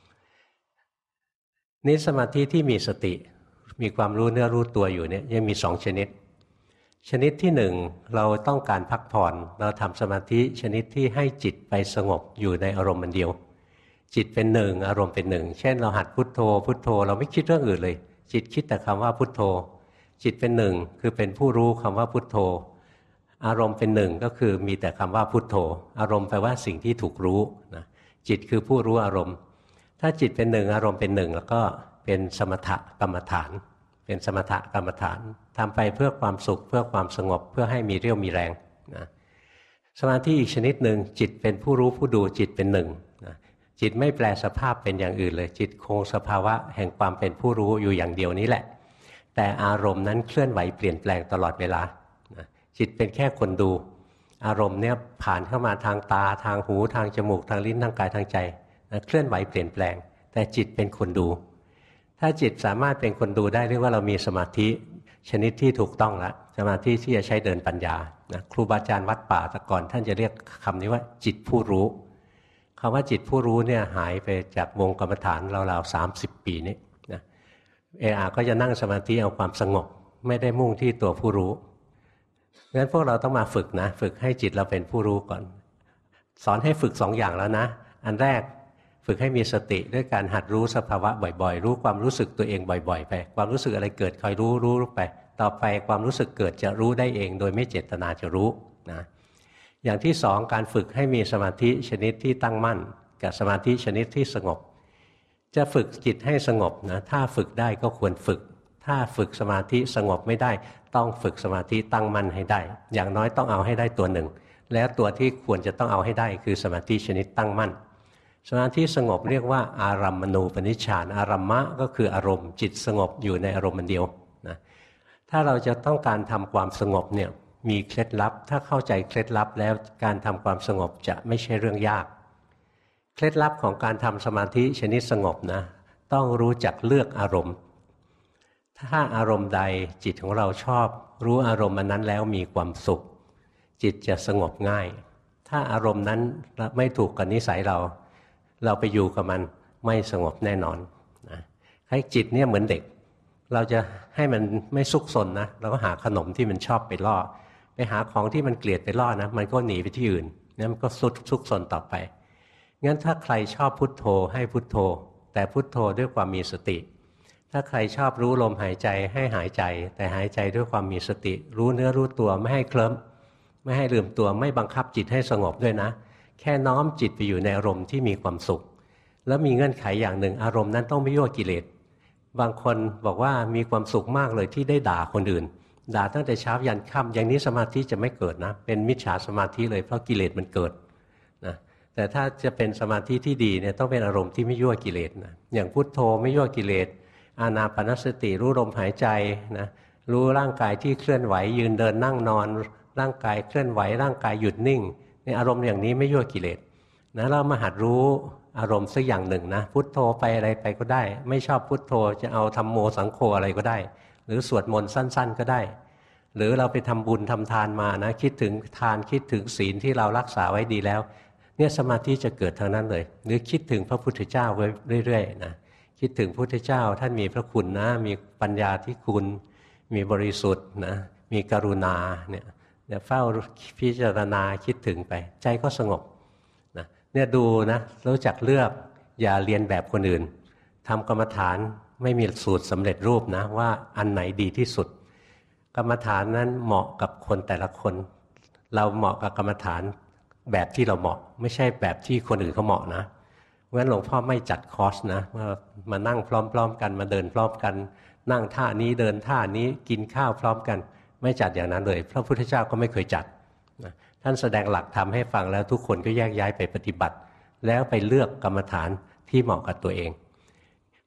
นี่สมาธิที่มีสติมีความรู้เนื้อรู้ตัวอยู่เนี่ยยังมีสองชนิดชนิดที่หนึ่งเราต้องการพักผ่อนเราทำสมาธิชนิดที่ให้จิตไปสงบอยู่ในอารมณ์มันเดียวจิตเป็นหนึ่งอารมณ์เป็นหนึ่งเช่นเราหัดพุทโธพุทโธเราไม่คิดเรื่องอื่นเลยจิตคิดแต่คำว่าพุทโธจิตเป็นหนึ่งคือเป็นผู้รู้คำว่าพุทโธอารมณ์เป็นหนึ่งก็คือมีแต่คำว่าพุทโธอารมณ์แปลว่าสิ่งที่ถูกรู้นะจิตคือผู้รู้อารมณ์ถ้าจิตเป็นหนึ่งอารมณ์เป็นหนึ่งแล้วก็เป็นสมถกรรมฐานเป็นสมถกรรมฐานทำไปเพื่อความสุขเพื่อความสงบเพื่อให้มีเรี่ยวมีแรงนะสมาธิอีกชนิดหนึ่งจิตเป็นผู้รู้ผู้ดูจิตเป็นหนึ่งนะจิตไม่แปลสภาพเป็นอย่างอื่นเลยจิตคงสภาวะแห่งความเป็นผู้รู้อยู่อย่างเดียวนี้แหละแต่อารมณ์นั้นเคลื่อนไหวเปลี่ยนแปลงตลอดเวลานะจิตเป็นแค่คนดูอารมณ์เนี่ยผ่านเข้ามาทางตาทางหูทางจมูกทางลิ้นทางกายทางใจนะเคลื่อนไหวเปลี่ยนแปลงแต่จิตเป็นคนดูถ้าจิตสามารถเป็นคนดูได้เรียกว่าเรามีสมาธิชนิดที่ถูกต้องแล้วสมาธิที่จะใช้เดินปัญญานะครูบาอาจารย์วัดป่าแต่ก่อนท่านจะเรียกคำนี้ว่าจิตผู้รู้คำว่าจิตผู้รู้เนี่ยหายไปจากวงกรรมฐานราวๆ30 ปีนี้นะก็จะนั่งสมาธิเอาความสงบไม่ได้มุ่งที่ตัวผู้รู้งั้นพวกเราต้องมาฝึกนะฝึกให้จิตเราเป็นผู้รู้ก่อนสอนให้ฝึก2 อย่างแล้วนะอันแรกฝึกให้มีสติด้วยการหัดรู้สภาวะบ่อยๆรู้ความรู้สึกตัวเองบ่อยๆไปความรู้สึกอะไรเกิดคอยรู้ไปต่อไปความรู้สึกเกิดจะรู้ได้เองโดยไม่เจตนาจะรู้นะอย่างที่สองการฝึกให้มีสมาธิชนิดที่ตั้งมั่นกับสมาธิชนิดที่สงบจะฝึกจิตให้สงบนะถ้าฝึกได้ก็ควรฝึกถ้าฝึกสมาธิสงบไม่ได้ต้องฝึกสมาธิตั้งมั่นให้ได้อย่างน้อยต้องเอาให้ได้ตัวหนึ่งแล้วตัวที่ควรจะต้องเอาให้ได้คือสมาธิชนิดตั้งมั่นสมาธิสงบเรียกว่าอารัมมณูปนิชฌานอารัมมะก็คืออารมณ์จิตสงบอยู่ในอารมณ์เดียวนะถ้าเราจะต้องการทำความสงบเนี่ยมีเคล็ดลับถ้าเข้าใจเคล็ดลับแล้วการทำความสงบจะไม่ใช่เรื่องยากเคล็ดลับของการทำสมาธิชนิดสงบนะต้องรู้จักเลือกอารมณ์ถ้าอารมณ์ใดจิตของเราชอบรู้อารมณ์อันนั้นแล้วมีความสุขจิตจะสงบง่ายถ้าอารมณ์นั้นไม่ถูกกับนิสัยเราไปอยู่กับมันไม่สงบแน่นอนนะให้จิตเนี่ยเหมือนเด็กเราจะให้มันไม่ซุกซนนะเราก็หาขนมที่มันชอบไปล่อไปหาของที่มันเกลียดไปล่อนะมันก็หนีไปที่อื่นนั่นมันก็ซุกซนต่อไปงั้นถ้าใครชอบพุทโธให้พุทโธแต่พุทโธด้วยความมีสติถ้าใครชอบรู้ลมหายใจให้หายใจแต่หายใจด้วยความมีสติรู้เนื้อรู้ตัวไม่ให้เคลิ้มไม่ให้ลืมตัวไม่บังคับจิตให้สงบด้วยนะแค่น้อมจิตไปอยู่ในอารมณ์ที่มีความสุขแล้วมีเงื่อนไขอย่างหนึ่งอารมณ์นั้นต้องไม่ยั่วกิเลสบางคนบอกว่ามีความสุขมากเลยที่ได้ด่าคนอื่นด่าตั้งแต่เช้ายันค่ำอย่างนี้สมาธิจะไม่เกิดนะเป็นมิจฉาสมาธิเลยเพราะกิเลสมันเกิดนะแต่ถ้าจะเป็นสมาธิที่ดีเนี่ยต้องเป็นอารมณ์ที่ไม่ยั่วกิเลสนะอย่างพุทโธไม่ยั่วกิเลสอานาปานสติรู้ลมหายใจนะรู้ร่างกายที่เคลื่อนไหวยืนเดินนั่งนอนร่างกายเคลื่อนไหวร่างกายหยุดนิ่งในอารมณ์อย่างนี้ไม่ยั่วกิเลสนะเรามาหัดรู้อารมณ์สักอย่างหนึ่งนะพุทโธไปอะไรไปก็ได้ไม่ชอบพุทโธจะเอาธัมโมสังโฆอะไรก็ได้หรือสวดมนต์สั้นๆก็ได้หรือเราไปทำบุญทำทานมานะคิดถึงทานคิดถึงศีลที่เรารักษาไว้ดีแล้วเนี่ยสมาธิจะเกิดทางนั้นเลยหรือคิดถึงพระพุทธเจ้าไว้เรื่อยๆนะคิดถึงพระพุทธเจ้าท่านมีพระคุณนะมีปัญญาที่คุณมีบริสุทธิ์นะมีกรุณาเนี่ยเฝ้าพิจารณาคิดถึงไปใจก็สงบนะเนี่ยดูนะรู้จักเลือกอย่าเรียนแบบคนอื่นทำกรรมฐานไม่มีสูตรสำเร็จรูปนะว่าอันไหนดีที่สุดกรรมฐานนั้นเหมาะกับคนแต่ละคนเราเหมาะกับกรรมฐานแบบที่เราเหมาะไม่ใช่แบบที่คนอื่นเขาเหมาะนะเพราะฉะนั้นหลวงพ่อไม่จัดคอร์สนะมานั่งพร้อมๆกันมาเดินพร้อมกันนั่งท่านี้เดินท่านี้กินข้าวพร้อมกันไม่จัดอย่างนั้นเลยพระพุทธเจ้าก็ไม่เคยจัดนะท่านแสดงหลักธรรมให้ฟังแล้วทุกคนก็แยกย้ายไปปฏิบัติแล้วไปเลือกกรรมฐานที่เหมาะกับตัวเอง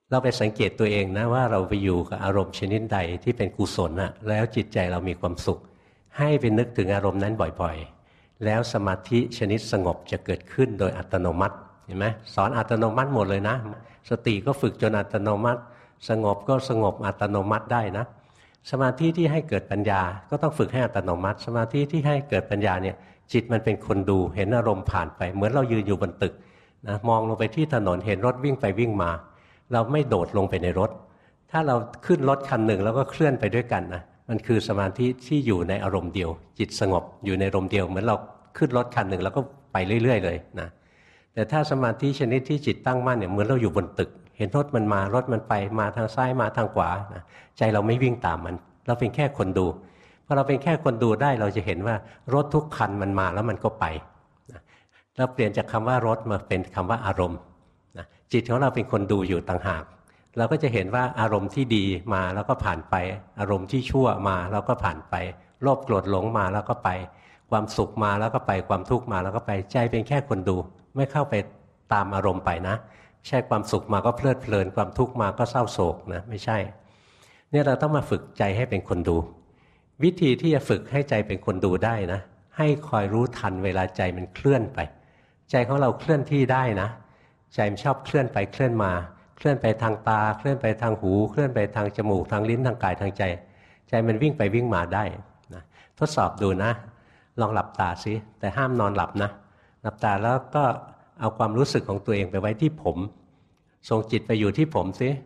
เราไปสังเกตตัวเองนะว่าเราไปอยู่กับอารมณ์ชนิดใดที่เป็นกุศลนะแล้วจิตใจเรามีความสุขให้ไปนึกถึงอารมณ์นั้นบ่อยๆแล้วสมาธิชนิดสงบจะเกิดขึ้นโดยอัตโนมัติเห็นไหมสอนอัตโนมัติหมดเลยนะสติก็ฝึกจนอัตโนมัติสงบก็สงบอัตโนมัติได้นะสมาธิที่ให้เกิดปัญญาก็ต้องฝึกให้อัตโนมัติสมาธิที่ให้เกิดปัญญาเนี่ยจิตมันเป็นคนดูเห็นอารมณ์ผ่านไปเหมือนเรายืนอยู่บนตึกนะมองลงไปที่ถนนเห็นรถวิ่งไปวิ่งมาเราไม่โดดลงไปในรถถ้าเราขึ้นรถคันหนึ่งแล้วก็เคลื่อนไปด้วยกันนะมันคือสมาธิที่อยู่ในอารมณ์เดียวจิตสงบอยู่ในอารมณ์เดียวเหมือนเราขึ้นรถคันหนึ่งแล้วก็ไปเรื่อยๆเลยนะแต่ถ้าสมาธิชนิดที่จิตตั้งมั่นเนี่ยเหมือนเราอยู่บนตึกเห็นรถมันมารถมันไปมาทางซ้ายมาทางขวานะใจเราไม่วิ่งตามมันเราเป็นแค่คนดูพอเราเป็นแค่คนดูได้เราจะเห็นว่ารถทุกคันมันมาแล้วมันก็ไปนะเราเปลี่ยนจากคำว่ารถมาเป็นคำว่าอารมณ์นะจิตของเราเป็นคนดูอยู่ต่างหากเราก็จะเห็นว่าอารมณ์ที่ดีมาแล้วก็ผ่านไปอารมณ์ที่ชั่วมาแล้วก็ผ่านไปโลภโกรธหลงมาแล้วก็ไปความสุขมาแล้วก็ไปความทุกข์มาแล้วก็ไปใจเป็นแค่คนดูไม่เข้าไปตามอารมณ์ไปนะไม่ใช่ความสุขมาก็เพลิดเพลินความทุกข์มาก็เศร้าโศกนะไม่ใช่เนี่ยเราต้องมาฝึกใจให้เป็นคนดูวิธีที่จะฝึกให้ใจเป็นคนดูได้นะให้คอยรู้ทันเวลาใจมันเคลื่อนไปใจของเราเคลื่อนที่ได้นะใจมันชอบเคลื่อนไปเคลื่อนมาเคลื่อนไปทางตาเคลื่อนไปทางหูเคลื่อนไปทางจมูกทางลิ้นทางกายทางใจใจมันวิ่งไปวิ่งมาได้นะทดสอบดูนะลองหลับตาสิแต่ห้ามนอนหลับนะหลับตาแล้วก็เอาความรู้สึกของตัวเองไปไว้ที่ผมส่งจิตไปอยู่ที่ผมสิ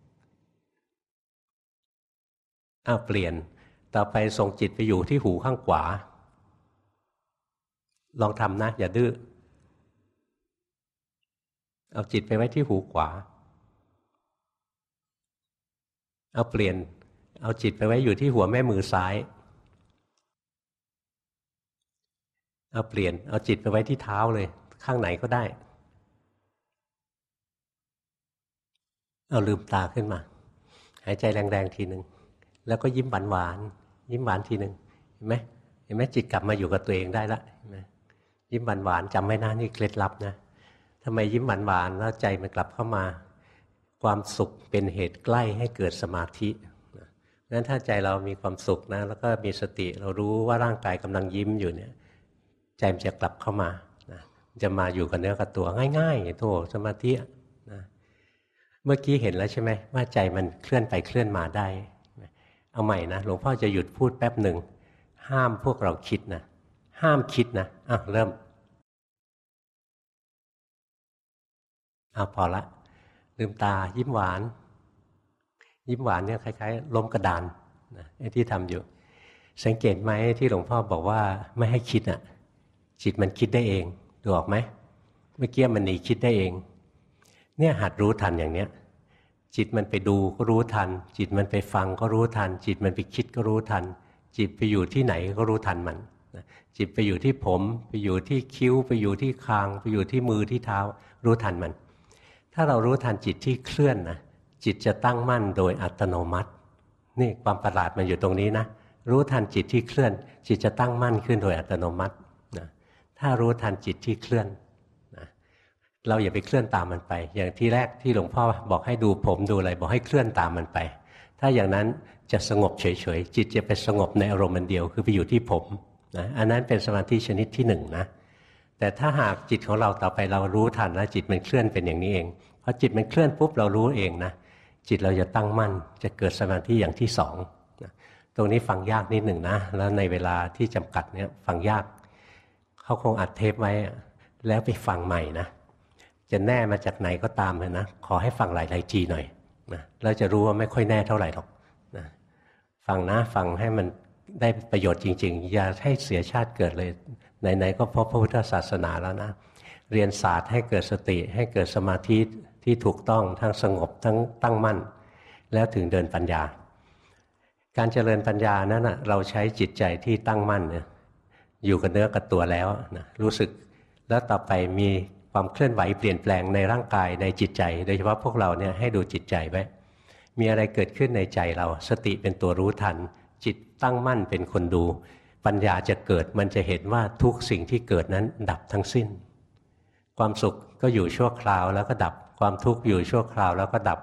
เปลี่ยนต่อไปส่งจิตไปอยู่ที่หูข้างขวาลองทำนะอย่าดื้อเอาจิตไปไว้ที่หูขวาเอาเปลี่ยนเอาจิตไปไว้อยู่ที่หัวแม่มือซ้ายเอาเปลี่ยนเอาจิตไปไว้ที่เท้าเลยข้างไหนก็ได้เอาลืมตาขึ้นมาหายใจแรงๆทีหนึ่งแล้วก็ยิ้มหวานๆยิ้มหวานทีหนึ่งเห็นไหมเห็นไหมจิตกลับมาอยู่กับตัวเองได้ละเห็นไหมยิ้มหวานๆจำไว้นะนี่เคล็ดลับนะทำไมยิ้มหวานๆแล้วใจมันกลับเข้ามาความสุขเป็นเหตุใกล้ให้เกิดสมาธิงั้นถ้าใจเรามีความสุขนะแล้วก็มีสติเรารู้ว่าร่างกายกำลังยิ้มอยู่เนี่ยใจมันจะกลับเข้ามานะจะมาอยู่กับเนื้อกับตัวง่ายๆโธ่สมาธินะเมื่อกี้เห็นแล้วใช่ไหมว่าใจมันเคลื่อนไปเคลื่อนมาได้เอาใหม่นะหลวงพ่อจะหยุดพูดแป๊บหนึ่งห้ามพวกเราคิดนะห้ามคิดนะเริ่มพอละลืมตายิ้มหวานยิ้มหวานเนี่ยคล้ายๆล้มกระดานนะไอ้ที่ทำอยู่สังเกตไหมที่หลวงพ่อบอกว่าไม่ให้คิดจิตมันคิดได้เองดูออกไหมเมื่อกี้มันหนีคิดได้เองเนี่ยหัดรู้ทันอย่างเนี้ยจิตมันไปดูก็รู้ทันจิตมันไปฟังก็รู้ทันจิตมันไปคิดก็รู้ทันจิตไปอยู่ที่ไหนก็รู้ทันมันจิตไปอยู่ที่ผมไปอยู่ที่คิ้วไปอยู่ที่คางไปอยู่ที่มือที่เท้ารู้ทันมันถ้าเรารู้ทันจิตที่เคลื่อนนะจิตจะตั้งมั่นโดยอัตโนมัตินี่ความประหลาดมันอยู่ตรงนี้นะรู้ทันจิตที่เคลื่อนจิตจะตั้งมั่นขึ้นโดยอัตโนมัตินะถ้ารู้ทันจิตที่เคลื่อนนะเราอย่าไปเคลื่อนตามมันไปอย่างที่แรกที่หลวงพ่อบอกให้ดูผมดูอะไรบอกให้เคลื่อนตามมันไปถ้าอย่างนั้นจะสงบเฉยๆจิตจะไปสงบในอารมณ์มันเดียวคือไปอยู่ที่ผมนะอันนั้นเป็นสมาธิชนิดที่หนึ่งนะแต่ถ้าหากจิตของเราต่อไปเรารู้ทันแล้วจิตมันเคลื่อนเป็นอย่างนี้เองพอจิตมันเคลื่อนปุ๊บเรารู้เองนะจิตเราจะตั้งมั่นจะเกิดสมาธิอย่างที่สองนะตรงนี้ฟังยากนิดหนึ่งนะแล้วในเวลาที่จำกัดเนี่ยฟังยากเขาคงอัดเทปไว้แล้วไปฟังใหม่นะจะแน่มาจากไหนก็ตามเลยนะขอให้ฟังหลายๆทีหน่อยนะแล้วจะรู้ว่าไม่ค่อยแน่เท่าไหร่หรอกนะฟังนะฟังให้มันได้ประโยชน์จริงๆอย่าให้เสียชาติเกิดเลยไหนๆก็พบพระพุทธศาสนาแล้วนะเรียนศาสตร์ให้เกิดสติให้เกิดสมาธิที่ถูกต้องทั้งสงบทั้งตั้งมั่นแล้วถึงเดินปัญญาการเจริญปัญญานั้นนะเราใช้จิตใจที่ตั้งมั่นอยู่กับเนื้อกับตัวแล้วนะรู้สึกแล้วต่อไปมีความเคลื่อนไหวเปลี่ยนแปลงในร่างกายในจิตใจโดยเฉพาะพวกเราเนี่ยให้ดูจิตใจไว้มีอะไรเกิดขึ้นในใจเราสติเป็นตัวรู้ทันจิตตั้งมั่นเป็นคนดูปัญญาจะเกิดมันจะเห็นว่าทุกสิ่งที่เกิดนั้นดับทั้งสิ้นความสุขก็อยู่ชั่วคราวแล้วก็ดับความทุกข์อยู่ชั่วคราวแล้วก็ดับ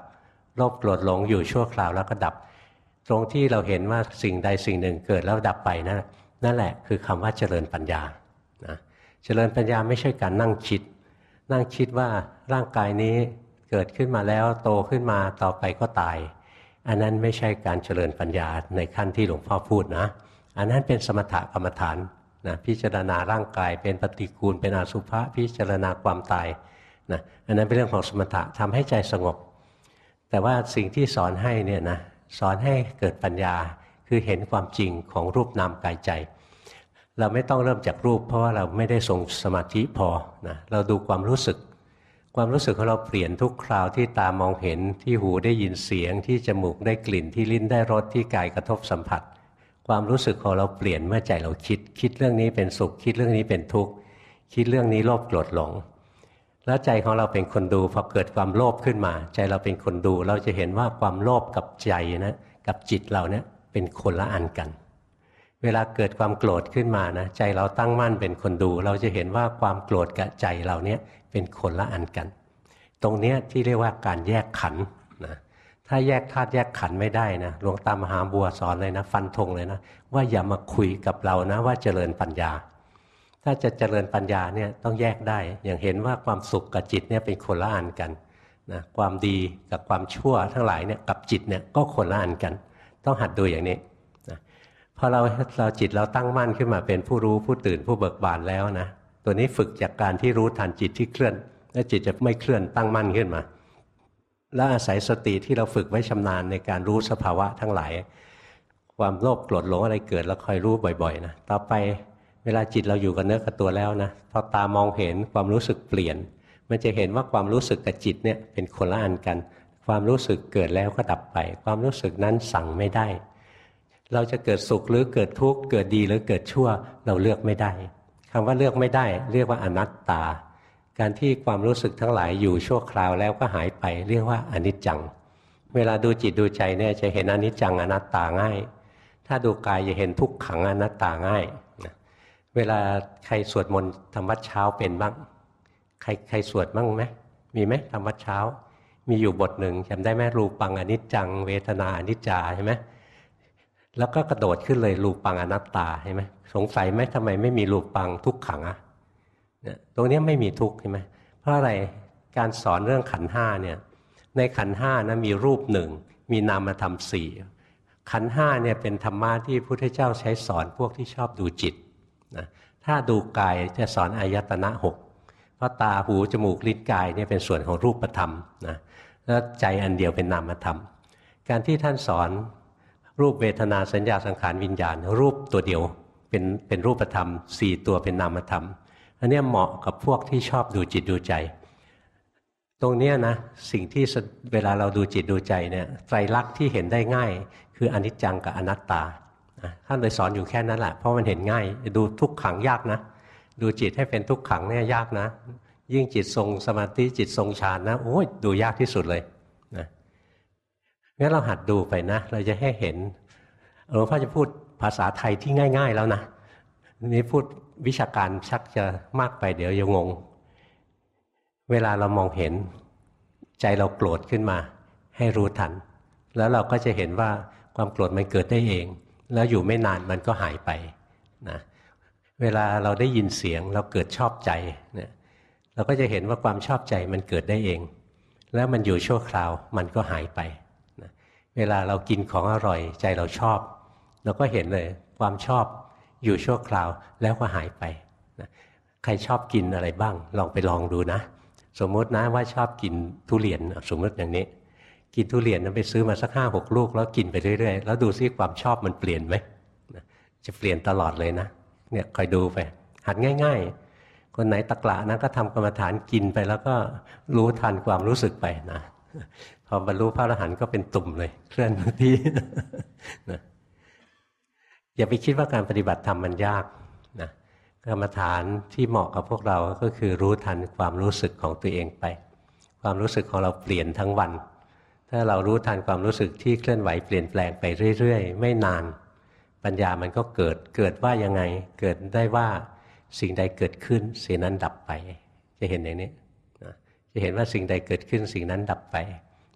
โลภโกรธหลงอยู่ชั่วคราวแล้วก็ดับตรงที่เราเห็นว่าสิ่งใดสิ่งหนึ่งเกิดแล้วดับไปนั่นแหละคือคำว่าเจริญปัญญานะเจริญปัญญาไม่ใช่การนั่งคิดว่าร่างกายนี้เกิดขึ้นมาแล้วโตขึ้นมาต่อไปก็ตายอันนั้นไม่ใช่การเจริญปัญญาในขั้นที่หลวงพ่อพูดนะอันนั้นเป็นสมถกรรมฐานนะพิจารณาร่างกายเป็นปฏิกูลเป็นอสุภะพิจารณาความตายนะอันนั้นเป็นเรื่องของสมถะทำให้ใจสงบแต่ว่าสิ่งที่สอนให้เนี่ยนะสอนให้เกิดปัญญาคือเห็นความจริงของรูปนามกายใจเราไม่ต้องเริ่มจากรูปเพราะว่าเราไม่ได้ทรงสมาธิพอนะเราดูความรู้สึกของเราเปลี่ยนทุกคราวที่ตามองเห็นที่หูได้ยินเสียงที่จมูกได้กลิ่นที่ลิ้นได้รสที่กายกระทบสัมผัสความรู้สึกของเราเปลี่ยนเมื่อใจเราคิดเรื่องนี้เป็นสุขคิดเรื่องนี้เป็นทุกข์คิดเรื่องนี้โลภโกรธหลงแล้วใจของเราเป็นคนดูพอเกิดความโลภขึ้นมาใจเราเป็นคนดูเราจะเห็นว่าความโลภกับใจนะกับจิตเราเนี่ยเป็นคนละอันกันเวลาเกิดความโกรธขึ้นมานะใจเราตั้งมั่นเป็นคนดูเราจะเห็นว่าความโกรธกับใจเราเนี่ยเป็นคนละอันกันตรงนี้ที่เรียกว่าการแยกขันธ์นะถ้าแยกธาตุแยกขันธ์ไม่ได้นะหลวงตามหาบัวสอนเลยนะฟันธงเลยนะว่าอย่ามาคุยกับเรานะว่าเจริญปัญญาถ้าจะเจริญปัญญาเนี่ยต้องแยกได้อย่างเห็นว่าความสุขกับจิตเนี่ยเป็นคนละอันกันนะความดีกับความชั่วทั้งหลายเนี่ยกับจิตเนี่ยก็คนละอันกันต้องหัดดูอย่างนี้นะพอเราจิตเราตั้งมั่นขึ้นมาเป็นผู้รู้ผู้ตื่นผู้เบิกบานแล้วนะตัวนี้ฝึกจากการที่รู้ทันจิตที่เคลื่อนแล้วจิตจะไม่เคลื่อนตั้งมั่นขึ้นมาแล้วอาศัยสติที่เราฝึกไว้ชำนาญในการรู้สภาวะทั้งหลายความโลภโกรธหลงอะไรเกิดแล้วคอยรู้บ่อยๆนะต่อไปเวลาจิตเราอยู่กับเนื้อกับตัวแล้วนะพอตามองเห็นความรู้สึกเปลี่ยนมันจะเห็นว่าความรู้สึกกับจิตเนี่ยเป็นคนละอันกันความรู้สึกเกิดแล้วก็ดับไปความรู้สึกนั้นสั่งไม่ได้เราจะเกิดสุขหรือเกิดทุกข์เกิดดีหรือเกิดชั่วเราเลือกไม่ได้คำว่าเลือกไม่ได้เรียกว่าอนัตตาการที่ความรู้สึกทั้งหลายอยู่ชั่วคราวแล้วก็หายไปเรียกว่าอนิจจังเวลาดูจิตดูใจเนี่ยจะเห็นอนิจจังอนัตตาง่ายถ้าดูกายจะเห็นทุกขังอนัตตาง่ายเวลาใครสวดมนต์ทำวัดเช้าเป็นบ้างใครสวดบ้างไหมมีไหมทำวัดเช้ามีอยู่บทหนึ่งจำได้ไหมรูปังอนิจจังเวทนาอนิจจาใช่ไหมแล้วก็กระโดดขึ้นเลยรูปังอนัตตาใช่ไหมสงสัยไหมทำไมไม่มีรูปังทุกขังตรงนี้ไม่มีทุกข์ใช่ไหมเพราะอะไรการสอนเรื่องขันธ์ห้าเนี่ยในขันธ์ห้านะมีรูปหนึ่งมีนามธรรมสี่ขันธ์ห้าเนี่ยเป็นธรรมะที่พระพุทธเจ้าใช้สอนพวกที่ชอบดูจิตนะถ้าดูกายจะสอนอายตนะหกเพราะตาหูจมูกลิ้นกายเนี่ยเป็นส่วนของรูปธรรมนะแล้วใจอันเดียวเป็นนามธรรมการที่ท่านสอนรูปเวทนาสัญญาสังขารวิญญาณรูปตัวเดียวเป็นรูปธรรม4ตัวเป็นนามธรรมอันนี้เหมาะกับพวกที่ชอบดูจิตดูใจตรงนี้นะสิ่งที่เวลาเราดูจิตดูใจเนี่ยไตรลักษณ์ที่เห็นได้ง่ายคืออนิจจังกับอนัตตาท่านเลยสอนอยู่แค่นั้นแหละเพราะมันเห็นง่ายดูทุกขังยากนะดูจิตให้เป็นทุกขังเนี่ยยากนะยิ่งจิตทรงสมาธิจิตทรงฌานนะโอ้ยดูยากที่สุดเลยนะงั้นเราหัดดูไปนะเราจะให้เห็นหลวงพ่อจะพูดภาษาไทยที่ง่ายๆแล้วนะนี่พูดวิชาการชักจะมากไปเดี๋ยวยังงงเวลาเรามองเห็นใจเราโกรธขึ้นมาให้รู้ทันแล้วเราก็จะเห็นว่าความโกรธมันเกิดได้เองแล้วอยู่ไม่นานมันก็หายไปนะเวลาเราได้ยินเสียงเราเกิดชอบใจเนี่ยเราก็จะเห็นว่าความชอบใจมันเกิดได้เองแล้วมันอยู่ชั่วคราวมันก็หายไปนะเวลาเรากินของอร่อยใจเราชอบเราก็เห็นเลยความชอบอยู่ชั่วคราวแล้วก็หายไปนะใครชอบกินอะไรบ้างลองไปลองดูนะสมมตินะว่าชอบกินทุเรียนสมมติอย่างนี้กินทุเรียนไปซื้อมาสัก5-6 ลูกแล้วกินไปเรื่อยๆแล้วดูซิความชอบมันเปลี่ยนไหมจะเปลี่ยนตลอดเลยนะเนี่ยคอยดูไปหัดง่ายๆคนไหนตะกละนะก็ทำกรรมฐานกินไปแล้วก็รู้ทันความรู้สึกไปนะพอบรรลุพระอรหันต์ก็เป็นตุ่มเลยเคลื่อนที่นะอย่าไปคิดว่าการปฏิบัติธรรมมันยากนะกรรมฐานที่เหมาะกับพวกเราก็คือรู้ทันความรู้สึกของตัวเองไปความรู้สึกของเราเปลี่ยนทั้งวันถ้าเรารู้ทันความรู้สึกที่เคลื่อนไหวเปลี่ยนแปลงไปเรื่อยๆไม่นานปัญญามันก็เกิดว่ายังไงเกิดได้ว่าสิ่งใดเกิดขึ้นสิ่งนั้นดับไปจะเห็นอย่างนี้นะจะเห็นว่าสิ่งใดเกิดขึ้นสิ่งนั้นดับไป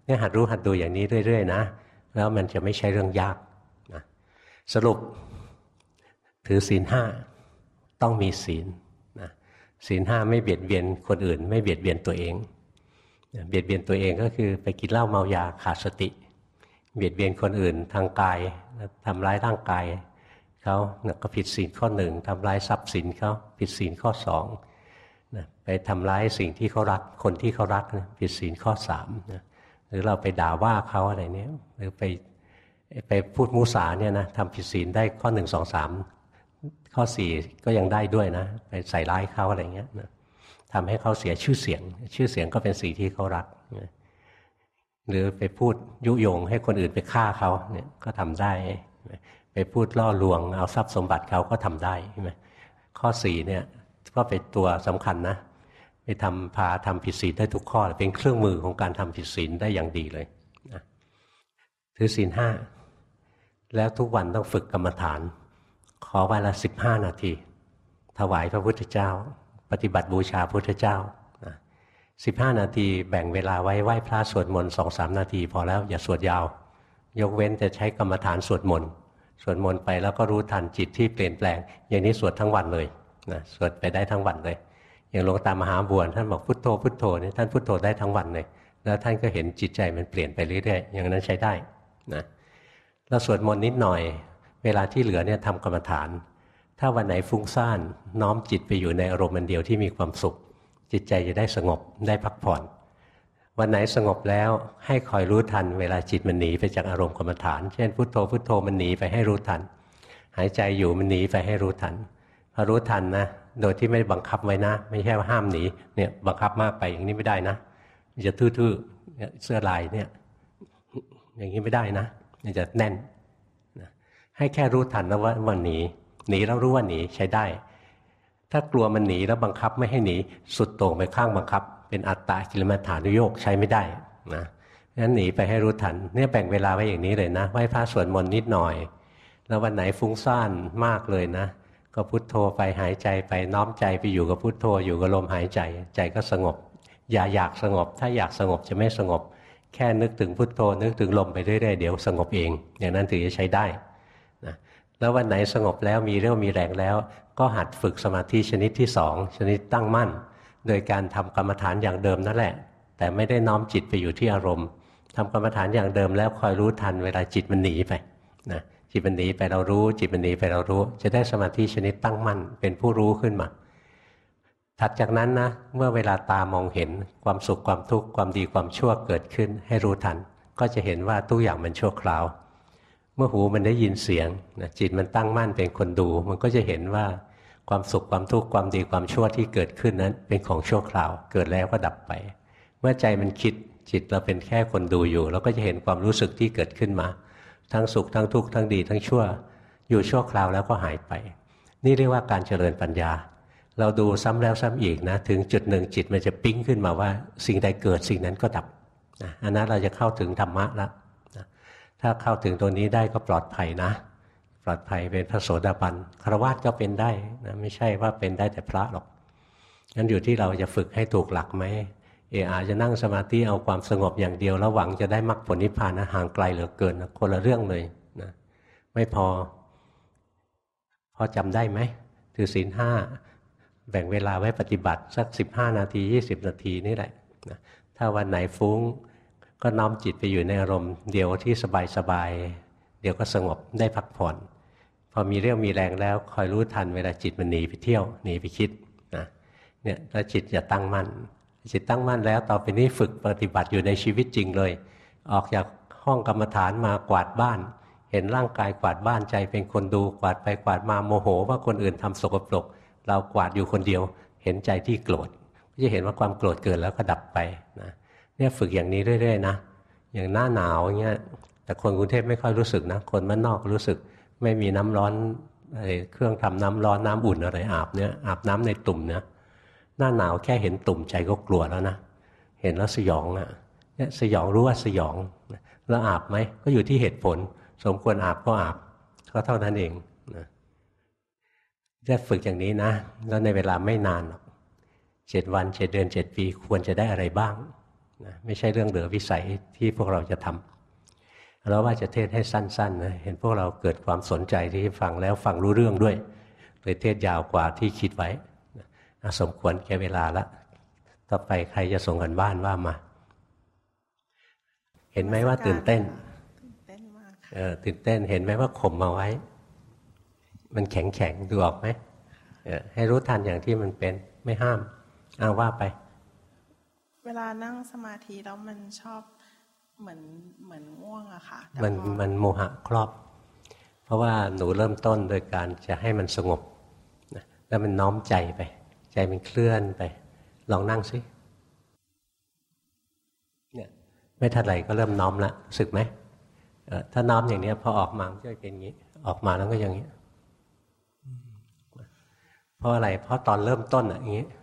เนี่ยหัดรู้หัดดูอย่างนี้เรื่อยๆนะแล้วมันจะไม่ใช่เรื่องยากนะสรุปถือศีลห้าต้องมีศีลนะศีลห้าไม่เบียดเบียนคนอื่นไม่เบียดเบียนตัวเองเบียดเบียนตัวเองก็คือไปกินเหล้าเมายาขาดสติเบียดเบียนคนอื่นทางกายทำร้ายร่างกายเขาก็ผิดศีลข้อหนึ่งทำร้ายทรัพย์สินเขาผิดศีลข้อสองไปทำร้ายสิ่งที่เขารักคนที่เขารักผิดศีลข้อสามหรือเราไปด่าว่าเขาอะไรเนี้ยหรือไปพูดมุสาเนี่ยนะทำผิดศีลได้ข้อหนึ่งสองสามข้อสี่ก็ยังได้ด้วยนะไปใส่ร้ายเขาอะไรเงี้ยนะทำให้เขาเสียชื่อเสียงก็เป็นสิ่งที่เขารักนะหรือไปพูดยุยงให้คนอื่นไปฆ่าเขาเนี่ยก็ทำได้ไปพูดล่อลวงเอาทรัพย์สมบัติเขาก็ทำได้ใช่ไหมข้อสี่เนี่ยก็เป็นตัวสำคัญนะไปพาทำผิดศีลได้ทุกข้อเป็นเครื่องมือของการทำผิดศีลได้อย่างดีเลยนะถือศีลห้าแล้วทุกวันต้องฝึกกรรมฐานขอวันละ15 นาทีถวายพระพุทธเจ้าปฏิบัติบูชาพระพุทธเจ้า15 นาทีแบ่งเวลาไว้ไหว้พระสวดมนต์ 2-3 นาทีพอแล้วอย่าสวดยาวยกเว้นจะใช้กรรมฐานสวดมนต์ไปแล้วก็รู้ทันจิตที่เปลี่ยนแปลงอย่างนี้สวดทั้งวันเลยนะสวดไปได้ทั้งวันเลยอย่างหลวงตามหาบัวท่านบอกพุทโธพุทโธนี่ท่านพุทโธได้ทั้งวันเลยแล้วท่านก็เห็นจิตใจมันเปลี่ยนไปเรื่อยๆอย่างนั้นใช้ได้นะเราสวดมนต์นิดหน่อยเวลาที่เหลือเนี่ยทำกรรมฐานถ้าวันไหนฟุ้งซ่านน้อมจิตไปอยู่ในอารมณ์อันเดียวที่มีความสุขจิตใจจะได้สงบได้พักผ่อนวันไหนสงบแล้วให้คอยรู้ทันเวลาจิตมันหนีไปจากอารมณ์กรรมฐานเช่นพุทโธพุทโธมันหนีไปให้รู้ทันหายใจอยู่มันหนีไปให้รู้ทันพอรู้ทันนะโดยที่ไม่ได้บังคับไว้นะไม่ใช่ว่าห้ามหนีเนี่ยบังคับมากไปอย่างนี้ไม่ได้นะมันจะทื่อๆเสื้อลายเนี่ยอย่างนี้ไม่ได้นะมันจะแน่นนะให้แค่รู้ทันแล้วว่ามันหนีแล้วรู้ว่าหนีใช้ได้ถ้ากลัวมันหนีแล้วบังคับไม่ให้หนีสุดโต่งไปข้างบังคับเป็นอัตตากิลมัฏฐานุโยคใช้ไม่ได้นะงั้นหนีไปให้รู้ทันเนี่ยแบ่งเวลาไว้อย่างนี้เลยนะไหว้พระสวดมนต์นิดหน่อยแล้ววันไหนฟุ้งซ่านมากเลยนะก็พุทโธไปหายใจไปน้อมใจไปอยู่กับพุทโธอยู่กับลมหายใจใจก็สงบอย่าอยากสงบถ้าอยากสงบจะไม่สงบแค่นึกถึงพุทโธนึกถึงลมไปเรื่อยๆเดี๋ยวสงบเองอย่างนั้นถึงจะใช้ได้นะแล้ววันไหนสงบแล้วมีเรี่ยวมีแรงแล้วก็หัดฝึกสมาธิชนิดที่สองชนิดตั้งมั่นโดยการทำกรรมฐานอย่างเดิมนั่นแหละแต่ไม่ได้น้อมจิตไปอยู่ที่อารมณ์ทำกรรมฐานอย่างเดิมแล้วคอยรู้ทันเวลาจิตมันหนีไปนะจิตมันหนีไปเรารู้จิตมันหนีไปเรารู้จะได้สมาธิชนิดตั้งมั่นเป็นผู้รู้ขึ้นมาถัดจากนั้นนะเมื่อเวลาตามองเห็นความสุขความทุกข์ความดีความชั่วเกิดขึ้นให้รู้ทันก็จะเห็นว่าทุกอย่างมันชั่วคราวเมื่อหูมันได้ยินเสียงนะจิตมันตั้งมั่นเป็นคนดูมันก็จะเห็นว่าความสุขความทุกข์ความดีความชั่วที่เกิดขึ้นนั้นเป็นของชั่วคราวเกิดแล้วก็ดับไปเมื่อใจมันคิดจิตเราเป็นแค่คนดูอยู่เราก็จะเห็นความรู้สึกที่เกิดขึ้นมาทั้งสุขทั้งทุกข์ทั้งดีทั้งชั่วอยู่ชั่วคราวแล้วก็หายไปนี่เรียกว่าการเจริญปัญญาเราดูซ้ำแล้วซ้ำอีกนะถึงจุดหนึ่งจิตมันจะปิ๊งขึ้นมาว่าสิ่งใดเกิดสิ่งนั้นก็ดับนะอันนั้นเราจะเข้าถึงธรรมะแล้วนะถ้าเข้าถึงตัวนี้ได้ก็ปลอดภัยนะปลอดภัยเป็นพระโสดาบันฆราวาสก็เป็นได้นะไม่ใช่ว่าเป็นได้แต่พระหรอกงั้นอยู่ที่เราจะฝึกให้ถูกหลักไหมอาจจะนั่งสมาธิเอาความสงบอย่างเดียวแล้วหวังจะได้มรรคผลนิพพานนะห่างไกลเหลือเกินนะคนละเรื่องเลยนะไม่พอจำได้ไหมถือศีลห้าแบ่งเวลาไว้ปฏิบัติสัก15 นาที20 นาทีนี่แหละนะถ้าวันไหนฟุ้งก็น้อมจิตไปอยู่ในอารมณ์เดียวที่สบายๆเดี๋ยวก็สงบได้พักผ่อนพอมีเรี่ยวมีแรงแล้วคอยรู้ทันเวลาจิตมันหนีไปเที่ยวหนีไปคิดนะเนี่ยแล้วจิตจะตั้งมั่นจิตตั้งมั่นแล้วต่อไปนี้ฝึกปฏิบัติอยู่ในชีวิตจริงเลยออกจากห้องกรรมฐานมากวาดบ้านเห็นร่างกายกวาดบ้านใจเป็นคนดูกวาดไปกวาดมาโมโหว่าคนอื่นทำสกปรกเรากวาดอยู่คนเดียวเห็นใจที่โกรธก็จะเห็นว่าความโกรธเกิดแล้วก็ดับไปนะเนี่ยฝึกอย่างนี้เรื่อยๆนะอย่างหน้าหนาวเงี้ยแต่คนกรุงเทพไม่ค่อยรู้สึกนะคนบ้านนอกรู้สึกไม่มีน้ำร้อนเครื่องทำน้ำร้อนน้ำอุ่นอะไรอาบเนี่ยอาบน้ำในตุ่มเนี่ยหน้าหนาวแค่เห็นตุ่มใจก็กลัวแล้วนะเห็นแล้วสยองอ่ะเนี่ยสยองรู้ว่าสยองแล้วอาบไหมก็อยู่ที่เหตุผลสมควรอาบก็อาบก็เท่านั้นเองนะจะฝึกอย่างนี้นะแล้วในเวลาไม่นานหรอก7 วัน7 เดือน7 ปีควรจะได้อะไรบ้างนะไม่ใช่เรื่องเหลือวิสัยที่พวกเราจะทำแล้วว่าจะเทศให้สั้นๆนะเห็นพวกเราเกิดความสนใจที่ฟังแล้วฟังรู้เรื่องด้วยเลยเทศยาวกว่าที่คิดไว้สมควรแก่เวลาละต่อไปใครจะส่งกันบ้านว่ามาเห็นไหมว่าตื่นเต้นตื่นเต้นเห็นไหมว่าข่มมาไว้มันแข็งแข็งดูออกไหมให้รู้ทันอย่างที่มันเป็นไม่ห้ามว่าไปเวลานั่งสมาธิแล้วมันชอบเหมือนง่วงอะค่ะมันโมหะครอบเพราะว่าหนูเริ่มต้นโดยการจะให้มันสงบแล้วมันน้อมใจไปใจมันเคลื่อนไปลองนั่งสิเนี่ยไม่ทันไรก็เริ่มน้อมละรู้สึกไหมถ้าน้อมอย่างนี้พอออกมาก็จะเป็นอย่างนี้ออกมาแล้วก็อย่างนี้เพราะอะไรเพราะตอนเริ่มต้นอย่างนี้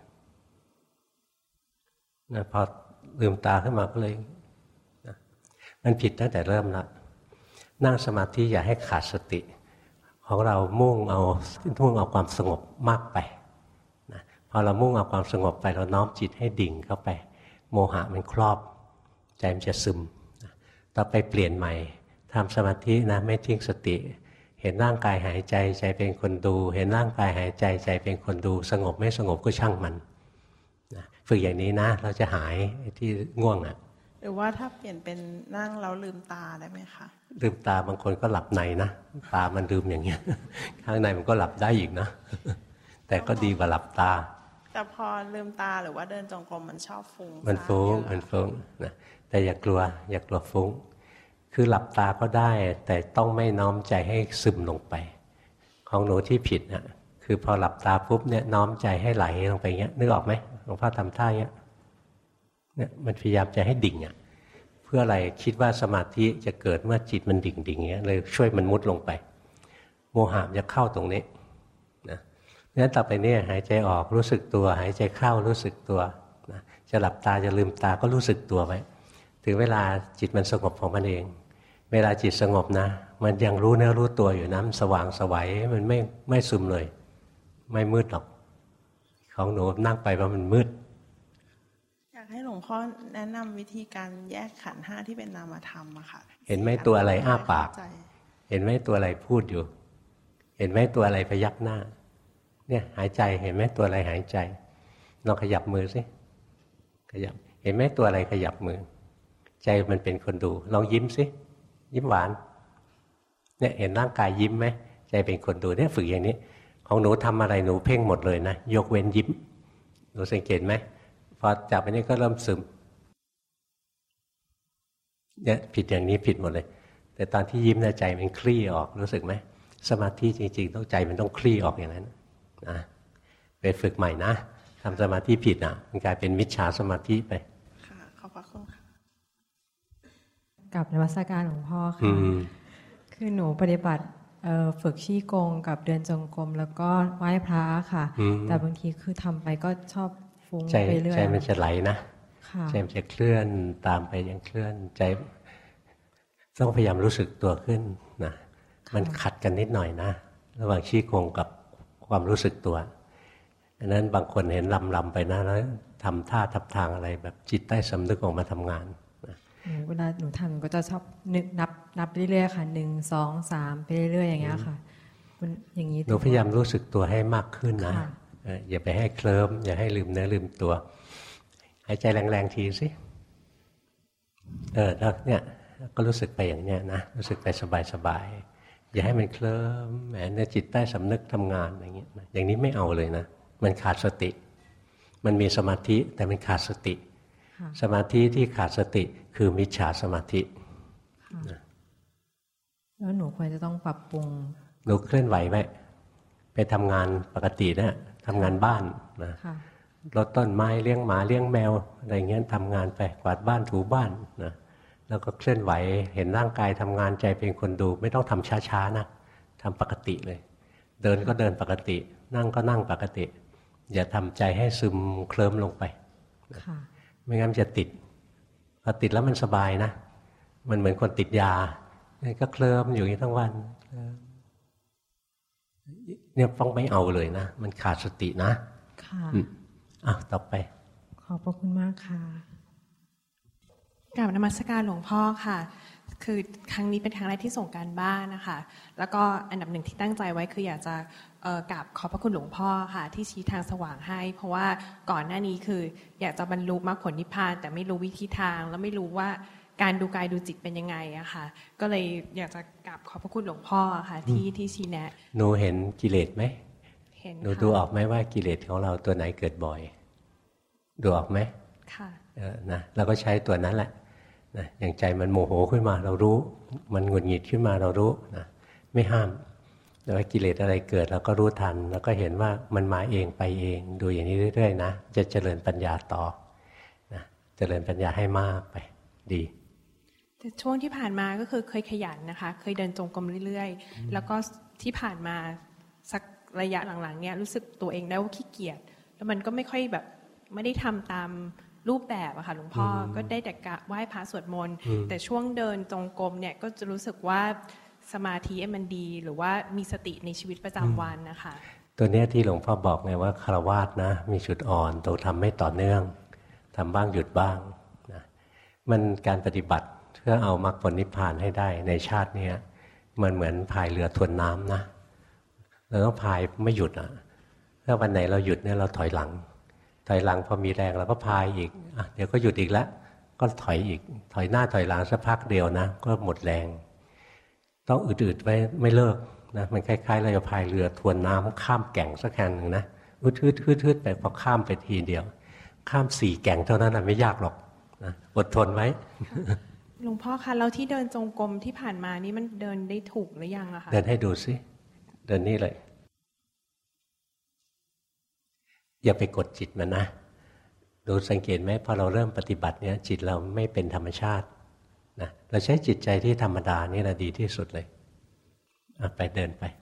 นะพอลืมตาขึ้นมาก็เลยนะมันผิดตั้งแต่เริ่มละนั่งสมาธิอย่าให้ขาดสติของเรามุ่งเอาความสงบมากไปนะพอเรามุ่งเอาความสงบไปเราน้อมจิตให้ดิ่งเข้าไปโมหะมันครอบใจมันจะซึมนะต่อไปเปลี่ยนใหม่ทำสมาธินะไม่ทิ้งสติเห็นร่างกายหายใจใจเป็นคนดูเห็นร่างกายหายใจใจเป็นคนดูสงบไม่สงบก็ช่างมันนะฝึกอย่างนี้นะเราจะหายที่ง่วงหรือว่าถ้าเปลี่ยนเป็นนั่งแล้วลืมตาได้ไหมคะลืมตาบางคนก็หลับในนะตามันลืมอย่างเงี้ยข้างในมันก็หลับได้อีกนะแต่ก็ดีกว่าหลับตาแต่พอลืมตาหรือว่าเดินจงกรมมันชอบฟุ้งมันฟุ้งนะแต่อย่ากลัวฟุ้งคือหลับตาก็ได้แต่ต้องไม่น้อมใจให้ซึมลงไปของหนูที่ผิดนะคือพอหลับตาปุ๊บเนี่ยน้อมใจให้ไหลลงไปเงี้ยนึกออกไหมหลวงพ่อทำท่าเงี้ยเนี่ยมันพยายามจะให้ดิ่งเพื่ออะไรคิดว่าสมาธิจะเกิดเมื่อจิตมันดิ่งเงี้ยเลยช่วยมันมุดลงไปโมหะจะเข้าตรงนี้นะงั้นต่อไปเนี่ยหายใจออกรู้สึกตัวหายใจเข้ารู้สึกตัวนะจะหลับตาจะลืมตาก็รู้สึกตัวไว้ถึงเวลาจิตมันสงบของมันเองเวลาจิตสงบนะมันยังรู้เนื้อรู้ตัวอยู่นะมันสว่างสวัยมันไม่ซึมเลยไม่มืดหรอกของหนูนั่งไปเพราะมันมืดอยากให้หลวงพ่อแนะนำวิธีการแยกขันธ์ห้าที่เป็นนามธรรมอะค่ะเห็นไหมตัวอะไรอ้าปากเห็นไหมตัวอะไรพูดอยู่เห็นไหมตัวอะไรพยักหน้าเนี่ยหายใจเห็นไหมตัวอะไรหายใจลองขยับมือสิขยับเห็นไหมตัวอะไรขยับมือใจมันเป็นคนดูลองยิ้มสิยิ้มหวานเนี่ยเห็นร่างกายยิ้มไหมใจเป็นคนดูเนี่ยฝึกอย่างนี้ของหนูทำอะไรหนูเพ่งหมดเลยนะยกเว้นยิ้มหนูสังเกตไหมพอจับอันนี้ก็เริ่มซึมเนี่ยผิดอย่างนี้ผิดหมดเลยแต่ตอนที่ยิ้มใจมันคลี่ออกรู้สึกไหมสมาธิจริงๆต้องใจมันต้องคลี่ออกอย่างนั้นนะไปฝึกใหม่นะทำสมาธิผิดมันกลายเป็นมิจฉาสมาธิไปค่ะขอบพระคุณค่ะกับนมัสการหลวงพ่อค่ะคือหนูปฏิบัติฝึกชี้กงกับเดินจงกรมแล้วก็ไหว้พระค่ะแต่บางทีคือทำไปก็ชอบฟุ้งไปเรื่อยใจมันจะไหลนะใจมันจะเคลื่อนตามไปยังเคลื่อนใจต้องพยายามรู้สึกตัวขึ้นนะมันขัดกันนิดหน่อยนะระหว่างชี้กงกับความรู้สึกตัวดังนั้นบางคนเห็นลำไปนะแล้วทำท่าทับทางอะไรแบบจิตใต้สำนึกออกมาทำงานเวลาหนูทำก็จะชอบนึกนับเรื่อยๆค่ะ1 2 3ไปเรื่อยๆอย่างเงี้ยค่ะอย่างนี้หนูพยายามรู้สึกตัวให้มากขึ้นนะอย่าไปให้เคลิ้มอย่าให้ลืมเนื้อลืมตัวหายใจแรงๆทีสิแล้วเนี่ยก็รู้สึกไปอย่างเนี้ยนะรู้สึกไปสบายๆอย่าให้มันเคลิ้มแหมเนี่ยจิตใต้สำนึกทำงานอย่างเงี้ยอย่างนี้ไม่เอาเลยนะมันขาดสติมันมีสมาธิแต่มันขาดสติสมาธิที่ขาดสติคือมิจฉาสมาธิแล้วหนูควรจะต้องปรับปรุงหนูเคลื่อนไหวไหมไปทำงานปกตินะทำงานบ้านนะรดต้นไม้เลี้ยงหมาเลี้ยงแมวอะไรเงี้ยทำงานไปกวาดบ้านถูบ้านนะแล้วก็เคลื่อนไหวเห็นร่างกายทำงานใจเป็นคนดูไม่ต้องทำช้าๆนะทำปกติเลยเดินก็เดินปกตินั่งก็นั่งปกติอย่าทำใจให้ซึมเคลิ้มลงไปไม่งั้นจะติดพอติดแล้วมันสบายนะมันเหมือนคนติดยาก็เคลิ้มอยู่อย่างนี้ทั้งวันเนี่ยต้องไม่เอาเลยนะมันขาดสตินะค่ะต่อไปขอบพระคุณมากค่ะกราบนมัสการหลวงพ่อค่ะคือครั้งนี้เป็นครั้งแรกที่ส่งการบ้านนะคะแล้วก็อันดับหนึ่งที่ตั้งใจไว้คืออยากจะกราบขอบพระคุณหลวงพ่อค่ะที่ชี้ทางสว่างให้เพราะว่าก่อนหน้านี้คืออยากจะบรรลุมรรคผลนิพพานแต่ไม่รู้วิธีทางแล้วไม่รู้ว่าการดูกายดูจิตเป็นยังไงอะค่ะก็เลยอยากจะกราบขอบพระคุณหลวงพ่อค่ะที่ชี้แนะหนูเห็นกิเลสไหมเห็นหนูดูออกไหมว่ากิเลสของเราตัวไหนเกิดบ่อยดูออกไหมค่ะนะเราก็ใช้ตัวนั้นแหละนะอย่างใจมันโมโหขึ้นมาเรารู้มันหงุดหงิดขึ้นมาเรารู้นะไม่ห้ามแต่ว่ากิเลสอะไรเกิดเราก็รู้ทันแล้วก็เห็นว่ามันมาเองไปเองดูอย่างนี้เรื่อยๆนะจะเจริญปัญญาต่อนะเจริญปัญญาให้มากไปดีแต่ช่วงที่ผ่านมาก็คือเคยขยันนะคะเคยเดินจงกรมเรื่อยๆแล้วก็ที่ผ่านมาสักระยะหลังๆเนี่ยรู้สึกตัวเองได้ว่าขี้เกียจแล้วมันก็ไม่ค่อยแบบไม่ได้ทำตามรูปแบบอะค่ะหลวงพ่อก็ได้แต่ไหว้พระสวดมนต์แต่ช่วงเดินจงกรมเนี่ยก็จะรู้สึกว่าสมาธิมันดีหรือว่ามีสติในชีวิตประจำวันนะคะตัวเนี้ยที่หลวงพ่อบอกไงว่าฆราวาสนะมีจุดอ่อนตรงทำไม่ต่อเนื่องทำบ้างหยุดบ้างนะมันการปฏิบัติเพื่อเอามรรคผลนิพพานให้ได้ในชาตินี้มันเหมือนพายเรือทวนน้ำนะเราต้องพายไม่หยุดอ่ะถ้าวันไหนเราหยุดเนี่ยเราถอยหลังพอมีแรงเราก็พายอีกเดี๋ยวก็หยุดอีกแล้วก็ถอยอีกถอยหน้าถอยหลังสักพักเดียวนะก็หมดแรงต้องอืดๆไว้ไม่เลิกนะมันคล้ายๆเราจะพายเรือทวนน้ำข้ามแก่งสักแห่งหนึ่งนะอืดๆไปพอข้ามไปทีเดียวข้าม4 แก่งเท่านั้นไม่ยากหรอกนะอดทนไว้หลวงพ่อคะเราที่เดินจงกรมที่ผ่านมานี่มันเดินได้ถูกหรือยังอะคะเดินให้ดูสิเดินนี่เลยอย่าไปกดจิตมันนะดูสังเกตไหมพอเราเริ่มปฏิบัติเนี่ยจิตเราไม่เป็นธรรมชาตินะเราใช้จิตใจที่ธรรมดานี่แหละดีที่สุดเลยไปเดินไป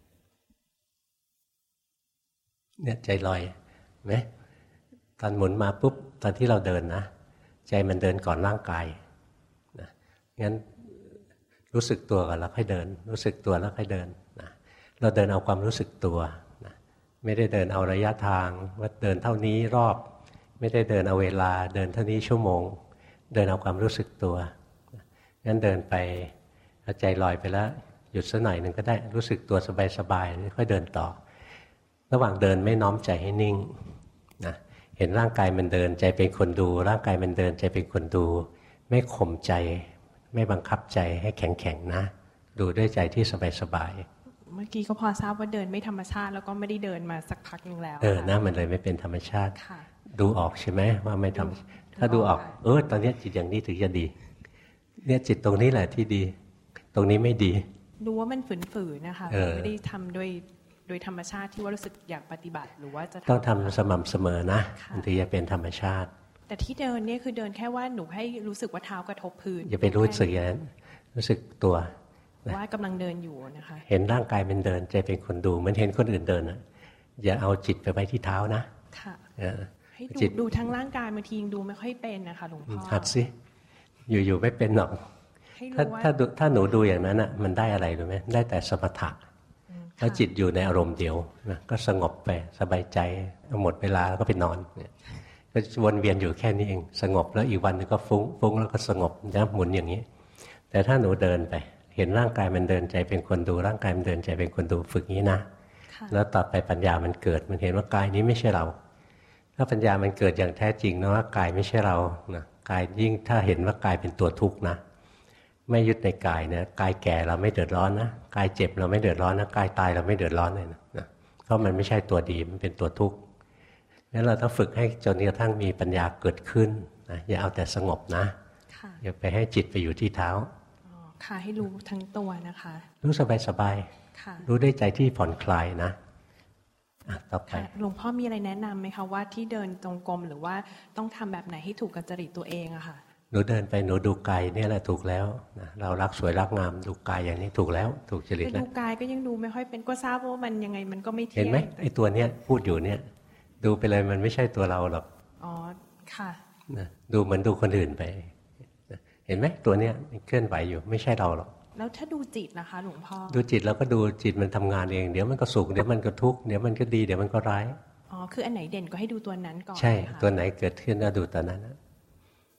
เนี่ยใจลอยไหมตอนหมุนมาปุ๊บตอนที่เราเดินนะใจมันเดินก่อนร่างกายนะงั้นรู้สึกตัวก่อนแล้วค่อยเดินรู้สึกตัวแล้วค่อยเดินนะเราเดินเอาความรู้สึกตัวนะไม่ได้เดินเอาระยะทางว่าเดินเท่านี้รอบไม่ได้เดินเอาเวลาเดินเท่านี้ชั่วโมงเดินเอาความรู้สึกตัวงั้นเดินไปใจลอยไปแล้วหยุดสักหน่อยหนึ่งก็ได้รู้สึกตัวสบายๆค่อยเดินต่อระหว่างเดินไม่น้อมใจให้นิ่งนะเห็นร่างกายมันเดินใจเป็นคนดูร่างกายมันเดินใจเป็นคนดูไม่ข่มใจไม่บังคับใจให้แข็งๆนะดูด้วยใจที่สบายๆเมื่อกี้ก็พอทราบว่าเดินไม่ธรรมชาติแล้วก็ไม่ได้เดินมาสักพักนึงแล้วนะมันเลยไม่เป็นธรรมชาติดูออกใช่ไหมว่าไม่ทำถ้าดูออกตอนนี้จิตอย่างนี้ถึงจะดีเนี่ยจิตตรงนี้แหละที่ดีตรงนี้ไม่ดีดูว่ามันฝืนๆนะคะไม่ได้ทำโดยธรรมชาติที่ว่ารู้สึกอยากปฏิบัติหรือว่าจะต้องทำสม่ำเสมอนะมันถึงจะเป็นธรรมชาติแต่ที่เดินเนี่ยคือเดินแค่ว่าหนูให้รู้สึกว่าเท้ากระทบพื้นอย่าไปรู้สึกอย่างนั้นรู้สึกตัวว่ากำลังเดินอยู่นะคะเห็นร่างกายมันเดินใจเป็นคนดูเหมือนเห็นคนอื่นเดินนะอย่าเอาจิตไปไว้ที่เท้านะค่ะให้ดูทั้งร่างกายบางทีดูไม่ค่อยเป็นนะคะหลวงพ่อหัดสิอยู่ๆไม่เป็นหรอกถ้าหนูดูอย่างนั้นอ่ะมันได้อะไรรู้ไหมได้แต่สมถะแล้วจิตอยู่ในอารมณ์เดียวนะก็สงบไปสบายใจหมดเวลาแล้วก็ไปนอนเนี่ยก็วนเวียนอยู่แค่นี้เองสงบแล้วอีกวันนึงก็ฟุ้งแล้วก็สงบนะหมุนอย่างนี้แต่ถ้าหนูเดินไปเห็นร่างกายมันเดินใจเป็นคนดูร่างกายมันเดินใจเป็นคนดูฝึกนี้นะแล้วต่อไปปัญญามันเกิดมันเห็นว่ากายนี้ไม่ใช่เราถ้าปัญญามันเกิดอย่างแท้จริงนะว่ากายไม่ใช่เรานะกายยิ่งถ้าเห็นว่ากายเป็นตัวทุกข์นะไม่ยึดในกายเนี่ยกายแก่เราไม่เดือดร้อนนะกายเจ็บเราไม่เดือดร้อนนะกายตายเราไม่เดือดร้อนเลยนะเพราะมันไม่ใช่ตัวดีมันเป็นตัวทุกข์งั้นเราต้องฝึกให้จนกระทั่งมีปัญญาเกิดขึ้นนะอย่าเอาแต่สงบนะอย่าไปให้จิตไปอยู่ที่เท้าค่ะให้รู้ทั้งตัวนะคะรู้สบายรู้ได้ใจที่ผ่อนคลายนะต่อไปหลวงพ่อมีอะไรแนะนำไหมคะว่าที่เดินจงกรมหรือว่าต้องทำแบบไหนให้ถูกกับจริตตัวเองอะค่ะหนูเดินไปหนูดูกายนี่แหละถูกแล้วนะเรารักสวยรักงามดูกายอย่างนี้ถูกแล้วถูกจริตแล้วดูกายก็ยังดูไม่ค่อยเป็นก็ทราบว่ามันยังไงมันก็ไม่เที่ยงเห็นไหมไอ้ตัวเนี้ยพูดอยู่เนี่ยดูไปเลยมันไม่ใช่ตัวเราหรอกอ๋อค่ะนะดูเหมือนดูคนอื่นไปเห็นไหมตัวเนี้ยเคลื่อนไหวอยู่ไม่ใช่เราหรอกแล้วถ้าดูจิตนะคะหลวงพ่อดูจิตแล้วก็ดูจิตมันทำงานเองเดี๋ยวมันก็สุขเดี๋ยวมันก็ทุกข์เดี๋ยวมันก็ดีเดี๋ยวมันก็ร้ายอ๋อคืออันไหนเด่นก็ให้ดูตัวนั้นก่อนใช่ตัวไหนเกิดขึ้นก็ดูตัวนั้น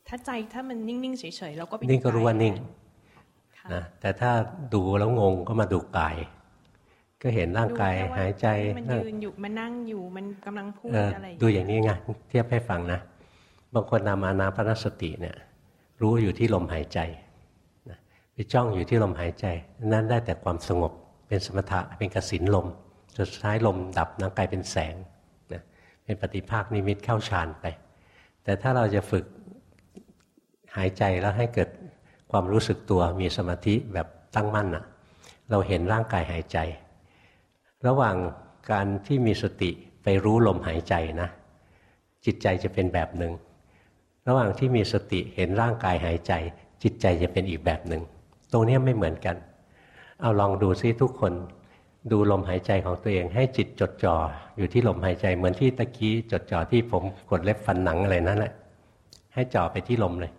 ถ้ามันนิ่งๆเฉยๆเราก็นิ่งก็รู้ว่านิ่งนะแต่ถ้าดูแล้วงงก็มาดูกายก็เห็นร่างกายหายใจมันยืนอยู่มันนั่งอยู่มันกำลังพูดอะไรดูอย่างนี้ไงเทียบให้ฟังนะบางคนนำอานาปานสติเนี่ยรู้อยู่ที่ลมหายใจนะไปจ้องอยู่ที่ลมหายใจนั้นได้แต่ความสงบเป็นสมถะเป็นกสิณลมจนสุดท้ายลมดับร่างกายเป็นแสงนะเป็นปฏิภาคนิมิตเข้าฌานไปแต่ถ้าเราจะฝึกหายใจแล้วให้เกิดความรู้สึกตัวมีสมาธิแบบตั้งมั่นนะเราเห็นร่างกายหายใจระหว่างการที่มีสติไปรู้ลมหายใจนะจิตใจจะเป็นแบบหนึ่งระหว่างที่มีสติเห็นร่างกายหายใจจิตใจจะเป็นอีกแบบหนึ่งตรงนี้ไม่เหมือนกันเอาลองดูซิทุกคนดูลมหายใจของตัวเองให้จิตจดจ่ออยู่ที่ลมหายใจเหมือนที่ตะกี้จดจ่อที่ผมกดเล็บฟันหนังอะไรนั่นแหละให้จ่อไปที่ลมเลย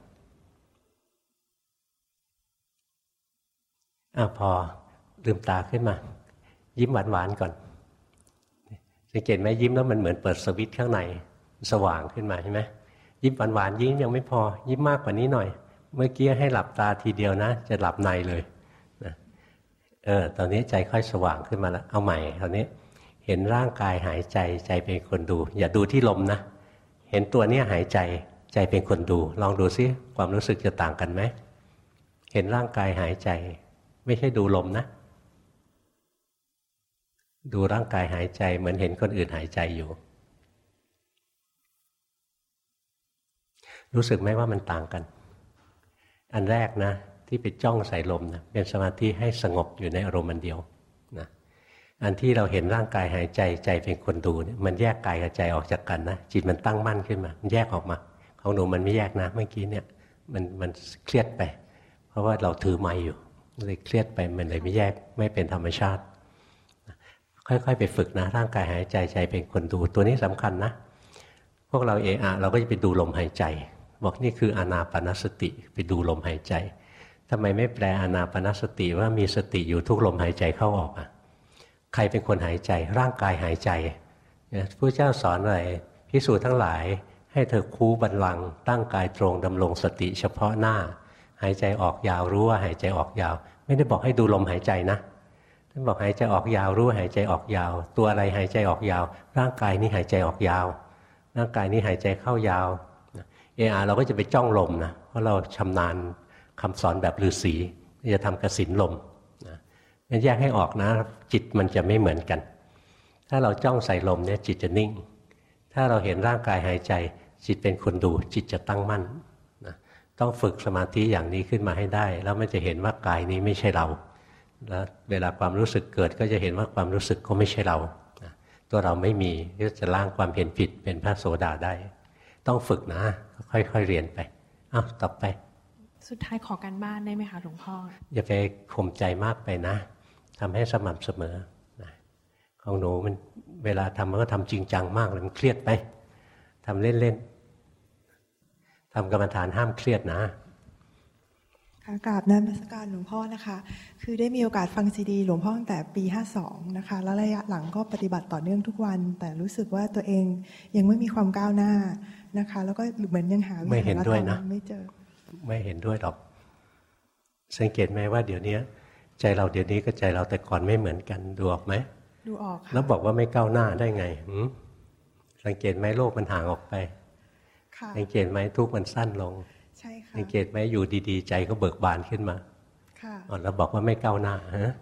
พอลืมตาขึ้นมายิ้มหวานๆก่อนสังเกตไหมยิ้มแล้วมันเหมือนเปิดสวิตช์ข้างในสว่างขึ้นมาใช่ไหมยิ้มหวานๆยิ้มยังไม่พอยิ้มมากกว่านี้หน่อยเมื่อกี้ให้หลับตาทีเดียวนะจะหลับในเลยนะตอนนี้ใจค่อยสว่างขึ้นมาแล้วเอาใหม่ตอนนี้เห็นร่างกายหายใจใจเป็นคนดูอย่าดูที่ลมนะเห็นตัวนี้หายใจใจเป็นคนดูลองดูซิความรู้สึกจะต่างกันไหมเห็นร่างกายหายใจไม่ใช่ดูลมนะดูร่างกายหายใจเหมือนเห็นคนอื่นหายใจอยู่รู้สึกไหมว่ามันต่างกันอันแรกนะที่ไปจ้องใส่ลมนะเป็นสมาธิให้สงบอยู่ในอารมณ์อันเดียวนะอันที่เราเห็นร่างกายหายใจใจเป็นคนดูเนี่ยมันแยกกายกับใจออกจากกันนะจิตมันตั้งมั่นขึ้นมามันแยกออกมาของหนูมันไม่แยกนะเมื่อกี้เนี่ยมันเครียดไปเพราะว่าเราถือไม้อยู่เลยเครียดไปมันเลยไม่แยกไม่เป็นธรรมชาติค่อยๆไปฝึกนะร่างกายหายใจใจเป็นคนดูตัวนี้สำคัญนะพวกเราเราก็จะไปดูลมหายใจบอกนี่คืออานาปานสติไปดูลมหายใจทำไมไม่แปลอานาปานสติว่ามีสติอยู่ทุกลมหายใจเข้าออกใครเป็นคนหายใจร่างกายหายใจพระเจ้าสอนอะไรภิกษุทั้งหลายให้เธอคูบัลลังก์ตั้งกายตรงดำรงสติเฉพาะหน้าหายใจออกยาวรู้ว่าหายใจออกยาวไม่ได้บอกให้ดูลมหายใจนะท่านบอกหายใจออกยาวรู้หายใจออกยาวตัวอะไรหายใจออกยาวร่างกายนี้หายใจออกยาวร่างกายนี้หายใจเข้ายาวเราก็จะไปจ้องลมนะเพราะเราชำนาญคำสอนแบบฤาษีจะทำกสิณลมนะงั้นแยกให้ออกนะจิตมันจะไม่เหมือนกันถ้าเราจ้องใส่ลมเนี่ยจิตจะนิ่งถ้าเราเห็นร่างกายหายใจจิตเป็นคนดูจิตจะตั้งมั่นนะต้องฝึกสมาธิอย่างนี้ขึ้นมาให้ได้แล้วมันจะเห็นว่ากายนี้ไม่ใช่เราแล้วเวลาความรู้สึกเกิดก็จะเห็นว่าความรู้สึกก็ไม่ใช่เรานะตัวเราไม่มีก็จะล้างความเห็นผิดเป็นพระโสดาได้ต้องฝึกนะค่อยๆเรียนไปต่อไปสุดท้ายขอการบ้านได้ไหมคะหลวงพ่ออย่าไปข่มใจมากไปนะทำให้สม่ำเสมอนะของหนูมันเวลาทำมันก็ทำจริงจังมากเลยมันเครียดไปทำเล่นๆทำกรรมฐานห้ามเครียดนะกราบนมัสการหลวงพ่อนะคะคือได้มีโอกาสฟังซีดีหลวงพ่อตั้งแต่ปี52นะคะแล้วระยะหลังก็ปฏิบัติต่อเนื่องทุกวันแต่รู้สึกว่าตัวเองยังไม่มีความก้าวหน้านะคะแล้วก็เหมือนยังหาวิธีการทำไม่เจอไม่เห็นด้วยหรอกสังเกตไหมว่าเดี๋ยวนี้ใจเราเดี๋ยวนี้กับใจเราแต่ก่อนไม่เหมือนกันดูออกไหมดูออกค่ะแล้วบอกว่าไม่ก้าวหน้าได้ไงสังเกตไหมโลกมันห่างออกไปสังเกตไหมทุกข์มันสั้นลงสังเกตไหมอยู่ดีๆใจก็เบิกบานขึ้นมาแล้วบอกว่าไม่ก้าวหน้าฮะ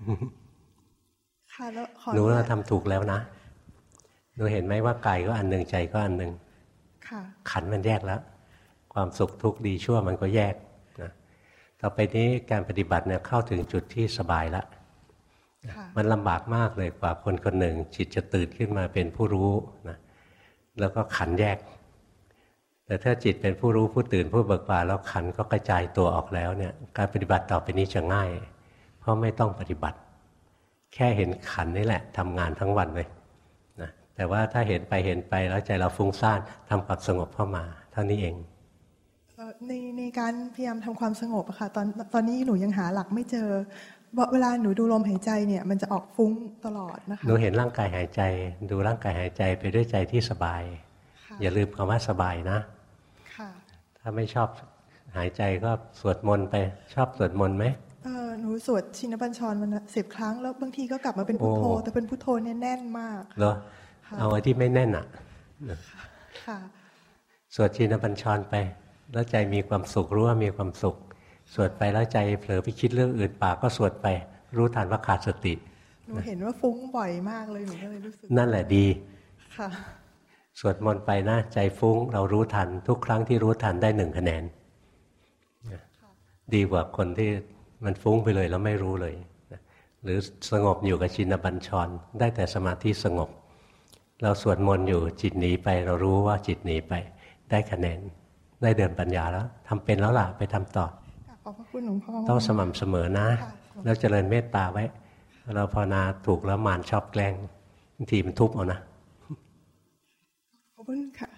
หนูทำถูกแล้วนะหนูเห็นไหมว่ากายก็อันหนึ่งใจก็อันหนึ่งขันธ์มันแยกแล้วความสุขทุกข์ดีชั่วมันก็แยกนะต่อไปนี้การปฏิบัติเนี่ยเข้าถึงจุดที่สบายแล้วมันลำบากมากเลยกว่าคนคนหนึ่งจิตจะตื่นขึ้นมาเป็นผู้รู้นะแล้วก็ขันธ์แยกแต่ถ้าจิตเป็นผู้รู้ผู้ตื่นผู้เบิกบานแล้วขันธ์ก็กระจายตัวออกแล้วเนี่ยการปฏิบัติต่อไปนี้จะง่ายเพราะไม่ต้องปฏิบัติแค่เห็นขันธ์นี่แหละทำงานทั้งวันเลยนะแต่ว่าถ้าเห็นไปแล้วใจเราฟุ้งซ่านทำความสงบเข้ามาเท่านี้เองในการพยายามทำความสงบอะค่ะตอนนี้หนูยังหาหลักไม่เจอเวลาหนูดูลมหายใจเนี่ยมันจะออกฟุ้งตลอดนะคะหนูเห็นร่างกายหายใจดูร่างกายหายใจไปด้วยใจที่สบายอย่าลืมคำว่าสบายนะถ้าไม่ชอบหายใจก็สวดมนต์ไปชอบสวดมนต์ไหมหนูสวดชินบัญชรวันละ10 ครั้งแล้วบางทีก็กลับมาเป็นพุทโธแต่เป็นพุทโธเนี่ยแน่นมากเหรอเอาไอ้ที่ไม่แน่นอ่ะค่ะสวดชินบัญชรไปแล้วใจมีความสุขรู้ว่ามีความสุขสวดไปแล้วใจเผลอไปคิดเรื่องอื่นปากก็สวดไปรู้ทันว่าขาดสติหนูเห็นว่าฟุ้งบ่อยมากเลยหนูก็เลยรู้สึกนั่นแหละดีค่ะสวดมนต์ไปนะใจฟุ้งเรารู้ทันทุกครั้งที่รู้ทันได้1 คะแนนดีกว่าคนที่มันฟุ้งไปเลยแล้วไม่รู้เลยหรือสงบอยู่กับชินบัญชรได้แต่สมาธิสงบเราสวดมนต์อยู่จิตหนีไปเรารู้ว่าจิตหนีไปได้คะแนนได้เดินปัญญาแล้วทำเป็นแล้วล่ะไปทำต่อขอบพระคุณหลวงพ่อต้องสม่ำเสมอนะแล้วเจริญเมตตาไว้เราภาวนาถูกแล้วมารชอบแกล้งบางทีมันทุบเอานะขอบคุณค่ะ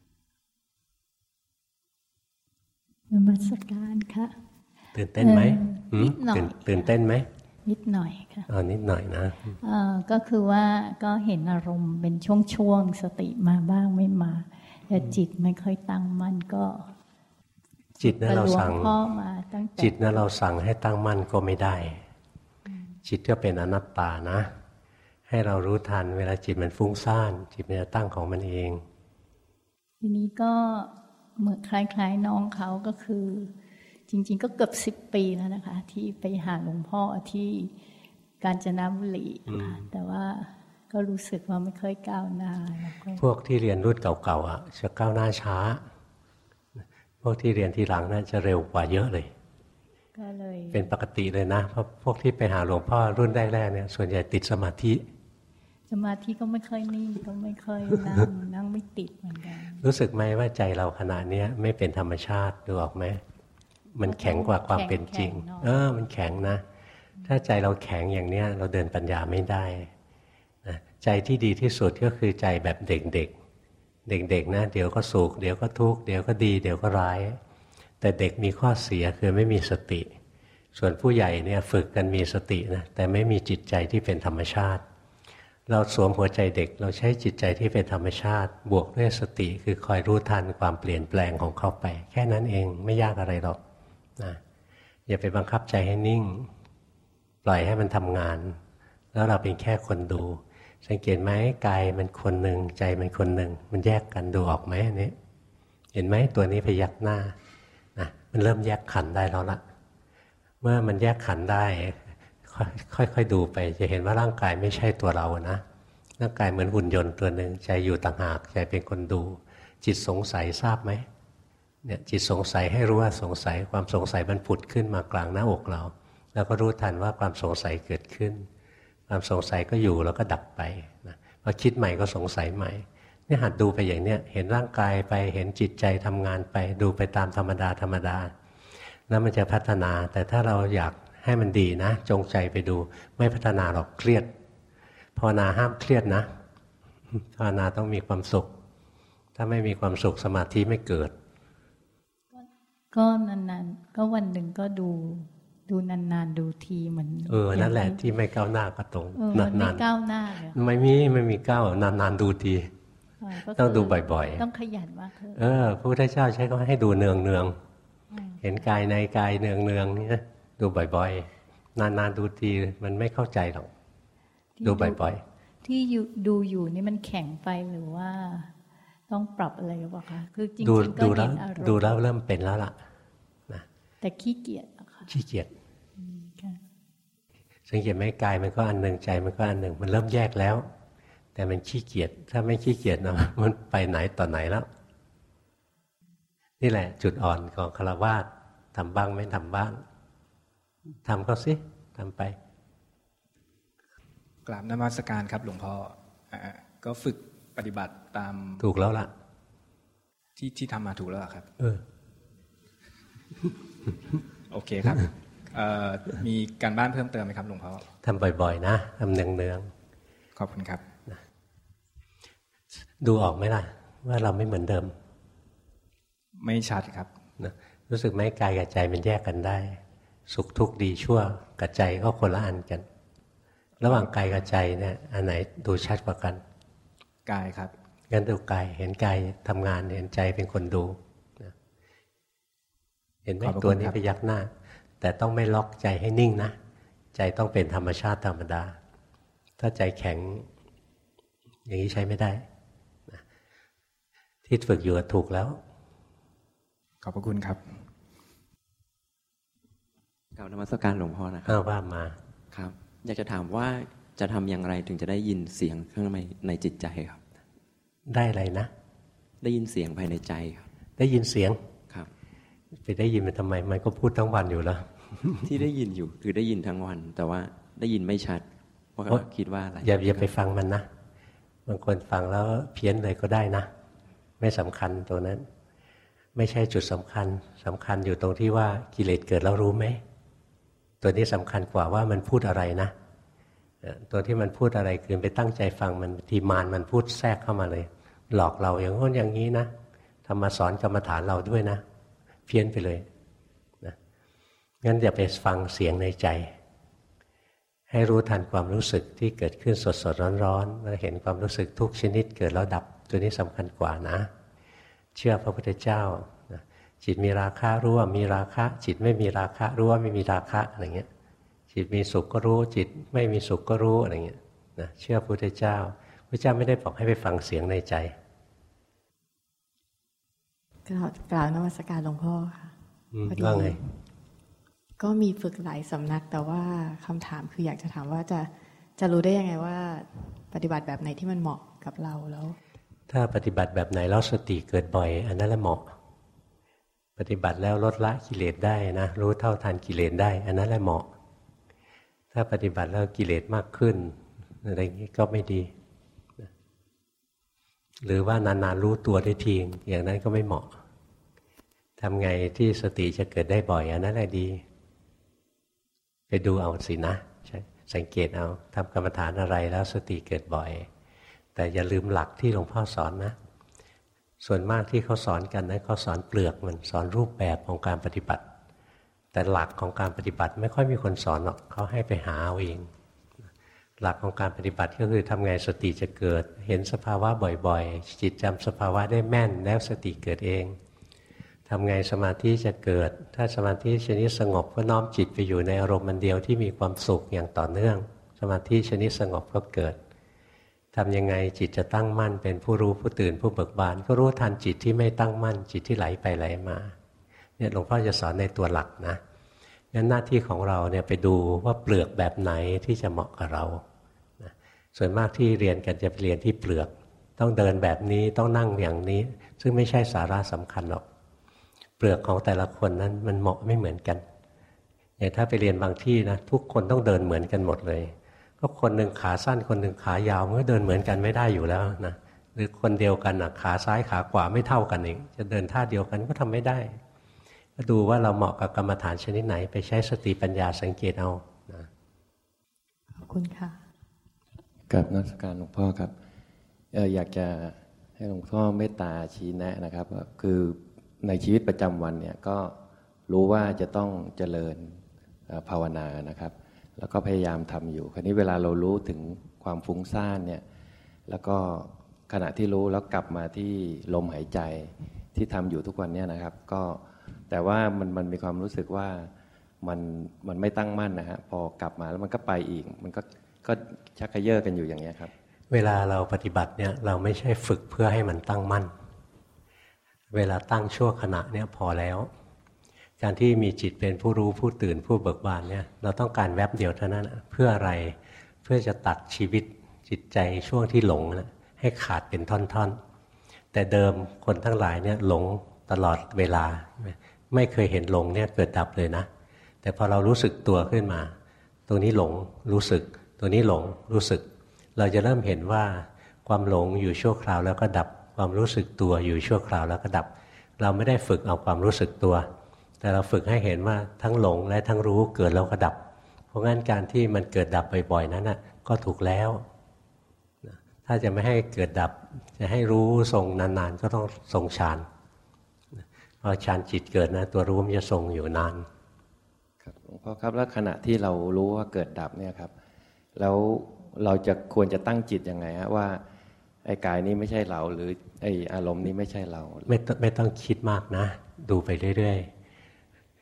นมัสการค่ะตื่นเต้นไหมนิดหน่อยตื่นเต้นไหมนิดหน่อยค่ะนิดหน่อยนะก็คือว่าก็เห็นอารมณ์เป็นช่วงๆสติมาบ้างไม่มาแต่จิตไม่ค่อยตั้งมั่นก็จิตนั้นเราสั่งจิตนั้นเราสั่งให้ตั้งมั่นก็ไม่ได้จิตก็เป็นอนัตตานะให้เรารู้ทันเวลาจิตมันฟุ้งซ่านจิตมันจะตั้งของมันเองทีนี้ก็เหมือนคล้ายๆน้องเขาก็คือจริงๆก็เกือบ10 ปีแล้วนะคะที่ไปหาหลวงพ่อที่กาญจนบุรีแต่ว่าก็รู้สึกว่าไม่ค่อยก้าวหน้าพวกที่เรียนรุ่นเก่าๆอ่ะจะก้าวหน้าช้าพวกที่เรียนทีหลังน่าจะเร็วกว่าเยอะเลยก็เลยเป็นปกติเลยนะเพราะพวกที่ไปหาหลวงพ่อรุ่นแรกๆเนี่ยส่วนใหญ่ติดสมาธิก็ไม่ค่อยนิ่งก็ไม่ค่อยนั่งไม่ติดเหมือนกันรู้สึกไหมว่าใจเราขณะนี้ไม่เป็นธรรมชาติดูออกไหมมันแข็งกว่าความเป็นจริงมันแข็งนะถ้าใจเราแข็งอย่างนี้เราเดินปัญญาไม่ได้นะใจที่ดีที่สุดก็คือใจแบบเด็กๆนะเดี๋ยวก็สุขเดี๋ยวก็ทุกข์เดี๋ยวก็ดีเดี๋ยวก็ร้ายแต่เด็กมีข้อเสียคือไม่มีสติส่วนผู้ใหญ่เนี่ยฝึกกันมีสตินะแต่ไม่มีจิตใจที่เป็นธรรมชาติเราสวมหัวใจเด็กเราใช้จิตใจที่เป็นธรรมชาติบวกด้วยสติคือคอยรู้ทันความเปลี่ยนแปลงของเขาไปแค่นั้นเองไม่ยากอะไรหรอกนะอย่าไปบังคับใจให้นิ่งปล่อยให้มันทำงานแล้วเราเป็นแค่คนดูสังเกตไหมกายมันคนหนึ่งใจมันคนหนึ่งมันแยกกันดูออกไหมอันนี้เห็นไหมตัวนี้พยักหน้านะมันเริ่มแยกขันธ์ได้แล้วล่ะเมื่อมันแยกขันธ์ได้ค่อยๆดูไปจะเห็นว่าร่างกายไม่ใช่ตัวเรานะร่างกายเหมือนหุ่นยนต์ตัวหนึ่งใจอยู่ต่างหากใจเป็นคนดูจิตสงสัยทราบไหมเนี่ยจิตสงสัยให้รู้ว่าสงสัยความสงสัยมันผุดขึ้นมากลางหน้าอกเราแล้วก็รู้ทันว่าความสงสัยเกิดขึ้นความสงสัยก็อยู่แล้วก็ดับไปนะพอคิดใหม่ก็สงสัยใหม่นี่หัดดูไปอย่างเนี้ยเห็นร่างกายไปเห็นจิตใจทำงานไปดูไปตามธรรมดาแล้วมันจะพัฒนาแต่ถ้าเราอยากให้มันดีนะจงใจไปดูไม่พัฒนาหรอกเครียดภาวนาห้ามเครียดนะภาวนาต้องมีความสุขถ้าไม่มีความสุขสมาธิไม่เกิดก็นานๆก็วันหนึ่งก็ดูนานๆดูทีเหมือนนั่นแหละที่ไม่ก้าวหน้าก็ตรงนานๆไม่ก้าวหน้าเลยไม่มีก้าวนานๆดูทีต้องดูบ่อยๆต้องขยันมากพระพุทธเจ้าใช้ก็ให้ดูเนืองเห็นกายในกายเนืองนี่นะดูบ่อยๆนานๆดูทีมันไม่เข้าใจหรอกดูบ่อยๆที่ดูอยู่นี่มันแข็งไปหรือว่าต้องปรับอะไรหรือเปล่าคะคือจริงๆก็เห็นอารมณ์ดูแล้วเริ่มเป็นแล้วล่ะนะแต่ขี้เกียจค่ะขี้เกียจสังเกตไหมกายมันก็อันหนึ่งใจมันก็อันหนึ่งมันเริ่มแยกแล้วแต่มันขี้เกียจถ้าไม่ขี้เกียจนะมันไปไหนต่อไหนแล้วนี่แหละจุดอ่อนของฆราวาสทำบ้างไม่ทำบ้างทำก็สิทำไปกราบนมัสการครับหลวงพ่อก็ฝึกปฏิบัติตามถูกแล้วล่ะที่ทำมาถูกแล้วครับโอเคครับมีการบ้านเพิ่มเติมไหมครับหลวงพ่อทำบ่อยๆนะทำเนืองๆขอบคุณครับดูออกไหมล่ะว่าเราไม่เหมือนเดิมไม่ชัดครับนะรู้สึกไหมกายกับใจมันแยกกันได้สุขทุกข์ดีชั่วกับใจก็คนละอันกันระหว่างกายกับใจเนี่ยอันไหนดูชัดกว่ากันกายครับงั้นดูกายเห็นกายทำงานเห็นใจเป็นคนดูนะห็นไหมตัวนี้พยักหน้าแต่ต้องไม่ล็อกใจให้นิ่งนะใจต้องเป็นธรรมชาติธรรมดาถ้าใจแข็งอย่างนี้ใช้ไม่ได้ที่ฝึกอยู่ถูกแล้วขอบพระคุณครับกราบนมัสการหลวงพ่อนะครับว่ามาครับอยากจะถามว่าจะทำอย่างไรถึงจะได้ยินเสียงข้างในจิตใจครับได้อะไรนะได้ยินเสียงภายในใจครับได้ยินเสียงครับไปได้ยินมันทำไมมันก็พูดทั้งวันอยู่แล้วที่ได้ยินอยู่คือได้ยินทั้งวันแต่ว่าได้ยินไม่ชัดเพราะคิดว่าอะไรอย่าไปฟังมันนะบางคนฟังแล้วเพี้ยนเลยก็ได้นะไม่สำคัญตัวนั้นไม่ใช่จุดสำคัญอยู่ตรงที่ว่ากิเลสเกิดแล้วรู้ไหมตัวนี้สำคัญกว่าว่ามันพูดอะไรนะตัวที่มันพูดอะไรคือไปตั้งใจฟังมันทีมารมันพูดแทรกเข้ามาเลยหลอกเราอย่างโน้นอย่างนี้นะทำมาสอนกรรมฐานเราด้วยนะเพี้ยนไปเลยนะงั้นอย่าไปฟังเสียงในใจให้รู้ทันความรู้สึกที่เกิดขึ้นสดๆร้อนๆเราเห็นความรู้สึกทุกชนิดเกิดแล้วดับตัวนี้สำคัญกว่านะเชื่อพระพุทธเจ้านะจิตมีราคะรู้ว่ามีราคะจิตไม่มีราคะรู้ว่าไม่มีราคะอะไรเงี้ยจิตมีสุขก็รู้จิตไม่มีสุขก็รู้อะไรเงี้ยนะเชื่อพระพุทธเจ้าพระเจ้าไม่ได้บอกให้ไปฟังเสียงในใจกล่าวนมัสการหลวงพ่อค่ะว่าไงก็มีฝึกหลายสำนักแต่ว่าคำถามคืออยากจะถามว่าจะรู้ได้ยังไงว่าปฏิบัติแบบไหนที่มันเหมาะกับเราแล้วถ้าปฏิบัติแบบไหนแล้วสติเกิดบ่อยอันนั้นแหละเหมาะปฏิบัติแล้วลดละกิเลสได้นะรู้เท่าทันกิเลสได้อันนั้นแหละเหมาะถ้าปฏิบัติแล้วกิเลสมากขึ้นอะไรอย่างนี้ก็ไม่ดีหรือว่านานๆรู้ตัวได้ทีอย่างนั้นก็ไม่เหมาะทำไงที่สติจะเกิดได้บ่อยอันนั้นแหละดีไปดูเอาสินะสังเกตเอาทำกรรมฐานอะไรแล้วสติเกิดบ่อยแต่อย่าลืมหลักที่หลวงพ่อสอนนะส่วนมากที่เขาสอนกันนะเขาสอนเปลือกมันสอนรูปแบบของการปฏิบัติแต่หลักของการปฏิบัติไม่ค่อยมีคนสอนหรอกเขาให้ไปหาเอาเองหลักของการปฏิบัติก็คือทำไงสติจะเกิดเห็นสภาวะบ่อยๆจิตจำสภาวะได้แม่นแล้วสติเกิดเองทำไงสมาธิจะเกิดถ้าสมาธิชนิดสงบก็น้อมจิตไปอยู่ในอารมณ์มันเดียวที่มีความสุขอย่างต่อเนื่องสมาธิชนิดสงบก็เกิดทำยังไงจิตจะตั้งมั่นเป็นผู้รู้ผู้ตื่นผู้เบิกบานก็รู้ทันจิตที่ไม่ตั้งมั่นจิตที่ไหลไปไหลมาเนี่ยหลวงพ่อจะสอนในตัวหลักนะงั้นหน้าที่ของเราเนี่ยไปดูว่าเปลือกแบบไหนที่จะเหมาะกับเรานะส่วนมากที่เรียนกันจะไปเรียนที่เปลือกต้องเดินแบบนี้ต้องนั่งอย่างนี้ซึ่งไม่ใช่สาระสำคัญหรอกเปลือกของแต่ละคนนั้นมันเหมาะไม่เหมือนกันอย่างถ้าไปเรียนบางที่นะทุกคนต้องเดินเหมือนกันหมดเลยก็คนหนึ่งขาสั้นคนหนึ่งขายาวมันก็เดินเหมือนกันไม่ได้อยู่แล้วนะหรือคนเดียวกันนะขาซ้ายขาขวาไม่เท่ากันเองจะเดินท่าเดียวกันก็ทำไม่ได้ก็ดูว่าเราเหมาะกับกรรมฐานชนิดไหนไปใช้สติปัญญาสังเกตเอานะขอบคุณค่ะกับนักการหลวงพ่อครับอยากจะให้หลวงพ่อเมตตาชี้แนะนะครับคือในชีวิตประจำวันเนี่ยก็รู้ว่าจะต้องเจริญภาวนานะครับแล้วก็พยายามทำอยู่คราวนี้เวลาเรารู้ถึงความฟุ้งซ่านเนี่ยแล้วก็ขณะที่รู้แล้วกลับมาที่ลมหายใจที่ทำอยู่ทุกวันเนี่ยนะครับก็แต่ว่ามันมีความรู้สึกว่ามันไม่ตั้งมั่นนะฮะพอกลับมาแล้วมันก็ไปอีกมันก็ชักเขย่อกันอยู่อย่างนี้ครับเวลาเราปฏิบัติเนี่ยเราไม่ใช่ฝึกเพื่อให้มันตั้งมั่นเวลาตั้งชั่วขณะเนี่ยพอแล้วการที่มีจิตเป็นผู้รู้ผู้ตื่นผู้เบิกบานเนี่ยเราต้องการแวบเดียวเท่านั้นเพื่ออะไรเพื่อจะตัดชีวิตจิตใจช่วงที่หลงนะให้ขาดเป็นท่อนๆแต่เดิมคนทั้งหลายเนี่ยหลงตลอดเวลาไม่เคยเห็นหลงเนี่ยเกิดดับเลยนะแต่พอเรารู้สึกตัวขึ้นมาตรงนี้หลงรู้สึกตัวนี้หลงรู้สึกเราจะเริ่มเห็นว่าความหลงอยู่ชั่วคราวแล้วก็ดับความรู้สึกตัวอยู่ชั่วคราวแล้วก็ดับเราไม่ได้ฝึกเอาความรู้สึกตัวแต่เราฝึกให้เห็นว่าทั้งหลงและทั้งรู้เกิดแล้วก็ดับเพราะงั้นการที่มันเกิดดับบ่อยๆนั้นก็ถูกแล้วถ้าจะไม่ให้เกิดดับจะให้รู้ทรงนานๆก็ต้องทรงฌานพอฌานจิตเกิดนะตัวรู้มันจะทรงอยู่นานครับหลวงพ่อครับแล้วขณะที่เรารู้ว่าเกิดดับเนี่ยครับแล้วเราจะควรจะตั้งจิตยังไงฮะว่าไอ้กายนี้ไม่ใช่เราหรือไอ้อารมณ์นี้ไม่ใช่เราไม่ต้องคิดมากนะดูไปเรื่อยๆ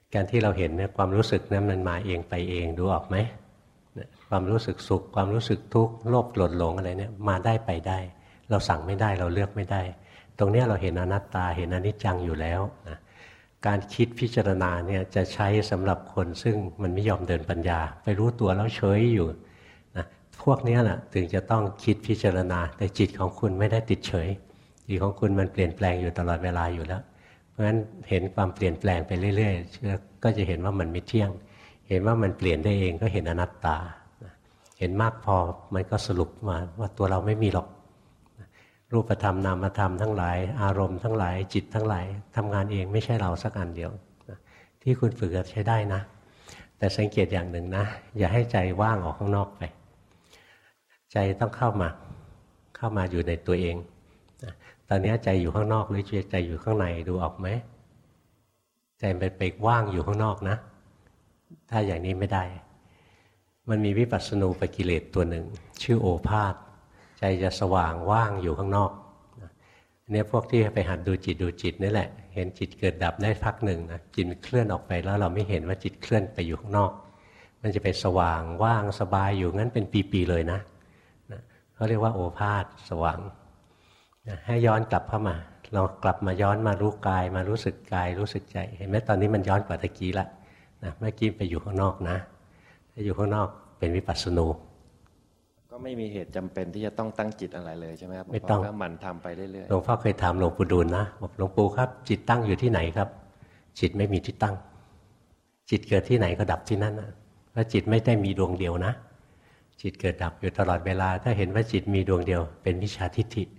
การที่เราเห็นเนี่ยความรู้สึกนั้นมันมาเองไปเองดูออกไหมความรู้สึกสุขความรู้สึกทุกข์โลภโกรธหลงอะไรเนี่ยมาได้ไปได้เราสั่งไม่ได้เราเลือกไม่ได้ตรงนี้เราเห็นอนัตตาเห็นอนิจจังอยู่แล้วนะการคิดพิจารณาเนี่ยจะใช้สำหรับคนซึ่งมันไม่ยอมเดินปัญญาไปรู้ตัวแล้วเฉยอยู่นะพวกนี้แหละถึงจะต้องคิดพิจารณาแต่จิตของคุณไม่ได้ติดเฉยจิตของคุณมันเปลี่ยนแปลงอยู่ตลอดเวลาอยู่แล้วเพราะฉะนั้นเห็นความเปลี่ยนแปลงไปเรื่อยๆก็จะเห็นว่ามันไม่เที่ยงเห็นว่ามันเปลี่ยนได้เองก็เห็นอนัตตาเห็นมากพอมันก็สรุปมาว่าตัวเราไม่มีหรอกรูปธรรมนามธรรมทั้งหลายอารมณ์ทั้งหลายจิตทั้งหลายทำงานเองไม่ใช่เราสักอันเดียวที่คุณฝึกใช้ได้นะแต่สังเกตอย่างหนึ่งนะอย่าให้ใจว่างออกข้างนอกไปใจต้องเข้ามาอยู่ในตัวเองตอนนี้ใจอยู่ข้างนอกหรือใจอยู่ข้างในดูออกไหมใจมันไปว่างอยู่ข้างนอกนะถ้าอย่างนี้ไม่ได้มันมีวิปัสสนูปกิเลสตัวหนึ่งชื่อโอภาสใจจะสว่างว่างอยู่ข้างนอกเนี่ยพวกที่ไปหัดดูจิตนี่แหละเห็นจิตเกิดดับได้พักหนึ่งนะจิตเคลื่อนออกไปแล้วเราไม่เห็นว่าจิตเคลื่อนไปอยู่ข้างนอกมันจะไปสว่างว่างสบายอยู่งั้นเป็นปีๆเลยนะเขาเรียกว่าโอภาสสว่างให้ย้อนกลับเข้ามาเรากลับมาย้อนมารู้กายมารู้สึกกายรู้สึกใจเห็นไหมตอนนี้มันย้อนกว่าตะกี้ละนะเมื่อกี้ไปอยู่ข้างนอกนะถ้าอยู่ข้างนอกเป็นวิปัสสนูก็ไม่มีเหตุจำเป็นที่จะต้องตั้งจิตอะไรเลยใช่ไหมครับไม่ต้องก็หมั่นทำไปเรื่อยๆหลวงพ่อเคยถามหลวงปู่ดูลนะบอกหลวงปู่ครับจิตตั้งอยู่ที่ไหนครับจิตไม่มีที่ตั้งจิตเกิดที่ไหนก็ดับที่นั่นนะเพราะจิตไม่ได้มีดวงเดียวนะจิตเกิดดับอยู่ตลอดเวลาถ้าเห็นว่าจิตมีดวงเดียวเป็นมิจฉาทิฏฐิ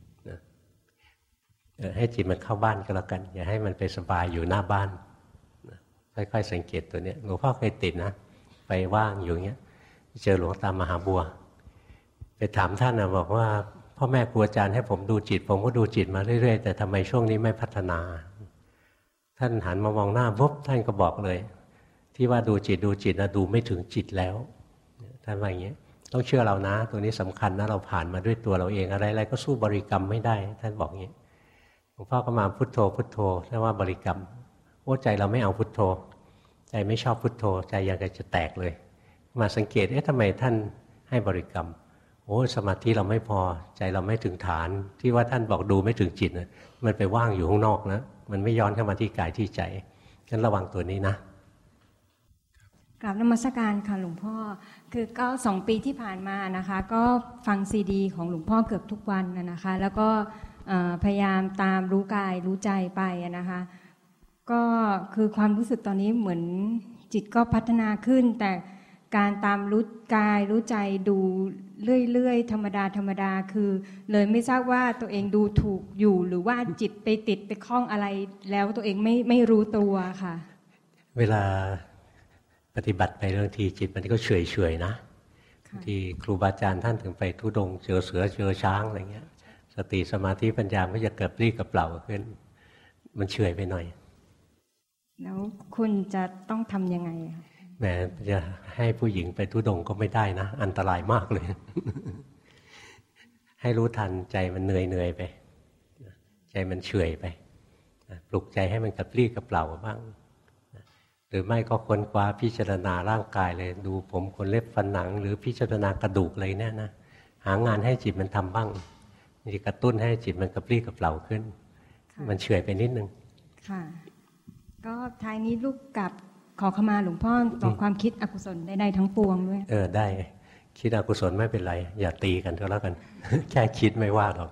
ให้จิตมันเข้าบ้านก็แล้วกันอย่าให้มันไปสบายอยู่หน้าบ้านค่อยๆสังเกตตัวนี้หลวงพ่อเคยติดนะไปว่างอยู่อย่างเงี้ยเจอหลวงตามหาบัวไปถามท่านนะบอกว่าพ่อแม่ครูอาจารย์ให้ผมดูจิตผมก็ดูจิตมาเรื่อยๆแต่ทำไมช่วงนี้ไม่พัฒนาท่านหันมามองหน้าปุ๊บท่านก็บอกเลยที่ว่าดูจิตนะดูไม่ถึงจิตแล้วท่านว่าอย่างเงี้ยต้องเชื่อเรานะตัวนี้สำคัญนะเราผ่านมาด้วยตัวเราเองอะไรๆก็สู้บริกรรมไม่ได้ท่านบอกอย่างนี้หลวงพ่อก็มาพุทโธพุทโธเรียกว่าบริกรรมโอ้ใจเราไม่เอาพุทโธใจไม่ชอบพุทโธใจอยากจะแตกเลยมาสังเกตทำไมท่านให้บริกรรมโอ้สมาธิเราไม่พอใจเราไม่ถึงฐานที่ว่าท่านบอกดูไม่ถึงจิตนะมันไปว่างอยู่ข้างนอกนะมันไม่ย้อนเข้ามาที่กายที่ใจงั้นระวังตัวนี้นะกราบนมัสการค่ะหลวงพ่อคือก็2 ปีที่ผ่านมานะคะก็ฟังซีดีของหลวงพ่อเกือบทุกวันนะคะแล้วก็พยายามตามรู้กายรู้ใจไปนะคะก็คือความรู้สึกตอนนี้เหมือนจิตก็พัฒนาขึ้นแต่การตามรู้กายรู้ใจดูเรื่อยๆธรรมดาคือเลยไม่ทราบว่าตัวเองดูถูกอยู่หรือว่าจิตไปติดไปคล้องอะไรแล้วตัวเองไม่รู้ตัวค่ะเวลาปฏิบัติไปบางทีจิตมันก็เฉยๆนะบางทีครูบาอาจารย์ท่านถึงไปทุดงเจอเสือเจอช้างอะไรเงี้ยสติสมาธิปัญญาก็จะเกิดรีกระเปล่าขึ้นมันเฉยไปหน่อยแล้วคุณจะต้องทำยังไงแหมจะให้ผู้หญิงไปทุดงก็ไม่ได้นะอันตรายมากเลย ให้รู้ทันใจมันเหนื่อยไปใจมันเฉยไปปลุกใจให้มันกระปรี้กระเปล่าบ้างหรือไม่ก็ค้นคว้าพิจารณาร่างกายเลยดูผมขนเล็บฟันหนังหรือพิจารณากระดูกอะไรเนี่ยนะหางานให้จิตมันทำบ้างจะกระตุ้นให้จิตมันกระปรี้กระเปล่าขึ้นมันเฉยไปนิดนึงค่ะก็ท้ายนี้ลูกกับขอขมาหลวงพ่อต่อความคิดอกุศลได้ทั้งปวงด้วยได้คิดอกุศลไม่เป็นไรอย่าตีกันก็แล้วกัน แค่คิดไม่ว่าหรอก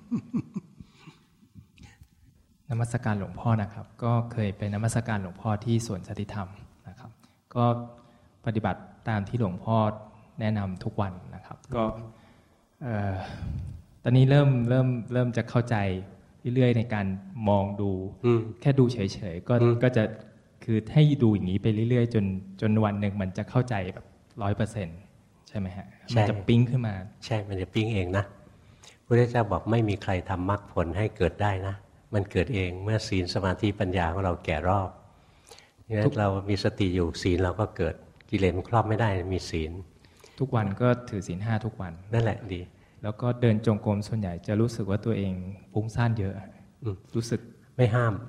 นมัสการหลวงพ่อนะครับก็เคยไปนมัสการหลวงพ่อที่สวนสันติธรรมนะครับก็ปฏิบัติตามที่หลวงพ่อแนะนำทุกวันนะครับก็ตอนนี้เริ่มจะเข้าใจเรื่อยๆในการมองดูแค่ดูเฉยๆก็จะคือให้ดูอย่างนี้ไปเรื่อยๆจนวันหนึ่งมันจะเข้าใจแบบ 100% ใช่ไหมฮะมันจะปิ๊งขึ้นมาใช่มันจะปิ๊งเองนะพระพุทธเจ้าบอกไม่มีใครทำมรรคผลให้เกิดได้นะมันเกิดเองเมื่อศีลสมาธิปัญญาของเราแก่รอบงั้นเรามีสติอยู่ศีลเราก็เกิดกิเลสมันครอบไม่ได้มีศีลทุกวันก็ถือศีล5ทุกวันนั่นแหละดีแล้วก็เดินจงกรมส่วนใหญ่จะรู้สึกว่าตัวเองฟุ้งซ่านเยอะรู้สึกไม่ห้าม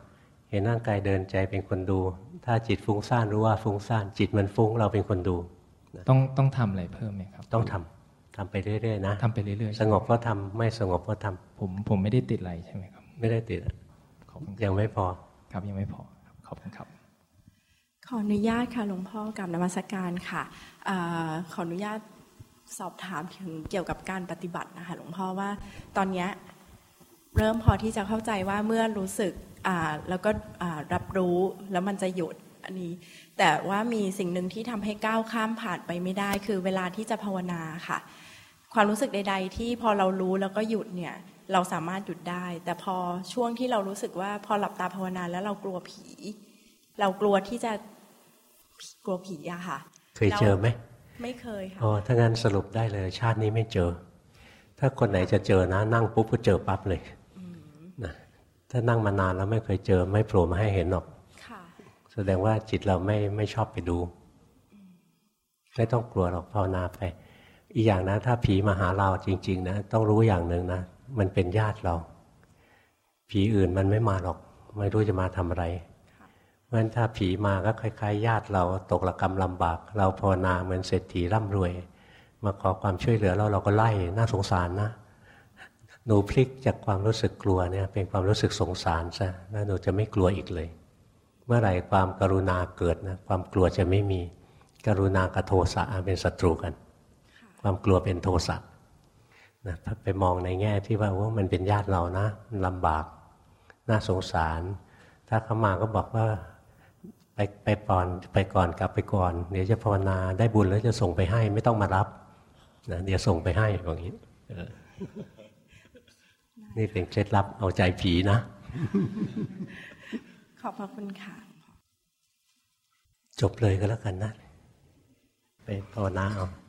เห็นร่างกายเดินใจเป็นคนดูถ้าจิตฟุ้งซ่านรู้ว่าฟุ้งซ่านจิตมันฟุ้งเราเป็นคนดูต้องทำอะไรเพิ่มไหมครับต้องทำไปเรื่อยๆนะทำไปเรื่อยๆสงบก็ทำไม่สงบก็ทำผมไม่ได้ติดอะไรใช่ไหมครับไม่ได้ติดยังไม่พอครับยังไม่พอขอบคุณครับขออนุญาตค่ะหลวงพ่อกับนมัสการค่ะขออนุญาตสอบถามถึงเกี่ยวกับการปฏิบัตินะคะหลวงพ่อว่าตอนนี้เริ่มพอที่จะเข้าใจว่าเมื่อรู้สึกแล้วก็รับรู้แล้วมันจะหยุดอันนี้แต่ว่ามีสิ่งหนึ่งที่ทำให้ก้าวข้ามผ่านไปไม่ได้คือเวลาที่จะภาวนาค่ะความรู้สึกใดๆที่พอเรารู้แล้วก็หยุดเนี่ยเราสามารถหยุดได้แต่พอช่วงที่เรารู้สึกว่าพอหลับตาภาวนาแล้วเรากลัวผีเรากลัวที่จะกลัวผีอะค่ะเคยเจอไหมไม่เคยค่ะอ๋อถ้างั้นสรุปได้เลยชาตินี้ไม่เจอถ้าคนไหนจะเจอนะนั่งปุ๊บก็เจอปั๊บเลยนะถ้านั่งมานานแล้วไม่เคยเจอไม่โผล่มาให้เห็นหรอกแสดงว่าจิตเราไม่ชอบไปดูไม่ต้องกลัวหรอกภาวนาไปอีกอย่างนะถ้าผีมาหาเราจริงๆนะต้องรู้อย่างหนึ่งนะมันเป็นญาติเราผีอื่นมันไม่มาหรอกไม่รู้จะมาทำอะไรเพราะฉะนั้นถ้าผีมาก็คล้ายๆญาติเราตกระกำลำบากเราภาวนาเหมือนเศรษฐีร่ำรวยมาขอความช่วยเหลือเราก็ไล่น่าสงสารนะหนูพลิกจากความรู้สึกกลัวเนี่ยเป็นความรู้สึกสงสารซะแล้วหนูจะไม่กลัวอีกเลยเมื่อไหร่ความกรุณาเกิดนะความกลัวจะไม่มีกรุณากับโทสะเป็นศัตรูกันความกลัวเป็นโทสะนะไปมองในแง่ที่ว่ามันเป็นญาติเรานะลำบากน่าสงสารถ้าเขามาก็บอกว่าไปก่อนกลับไปก่อนเดี๋ยวจะภาวนาได้บุญแล้วจะส่งไปให้ไม่ต้องมารับนะเดี๋ยวส่งไปให้อย่างนี้นี่เป็นเคล็ดลับเอาใจผีนะขอบพระคุณค่ะจบเลยก็แล้วกันนะไปภาวนาเอา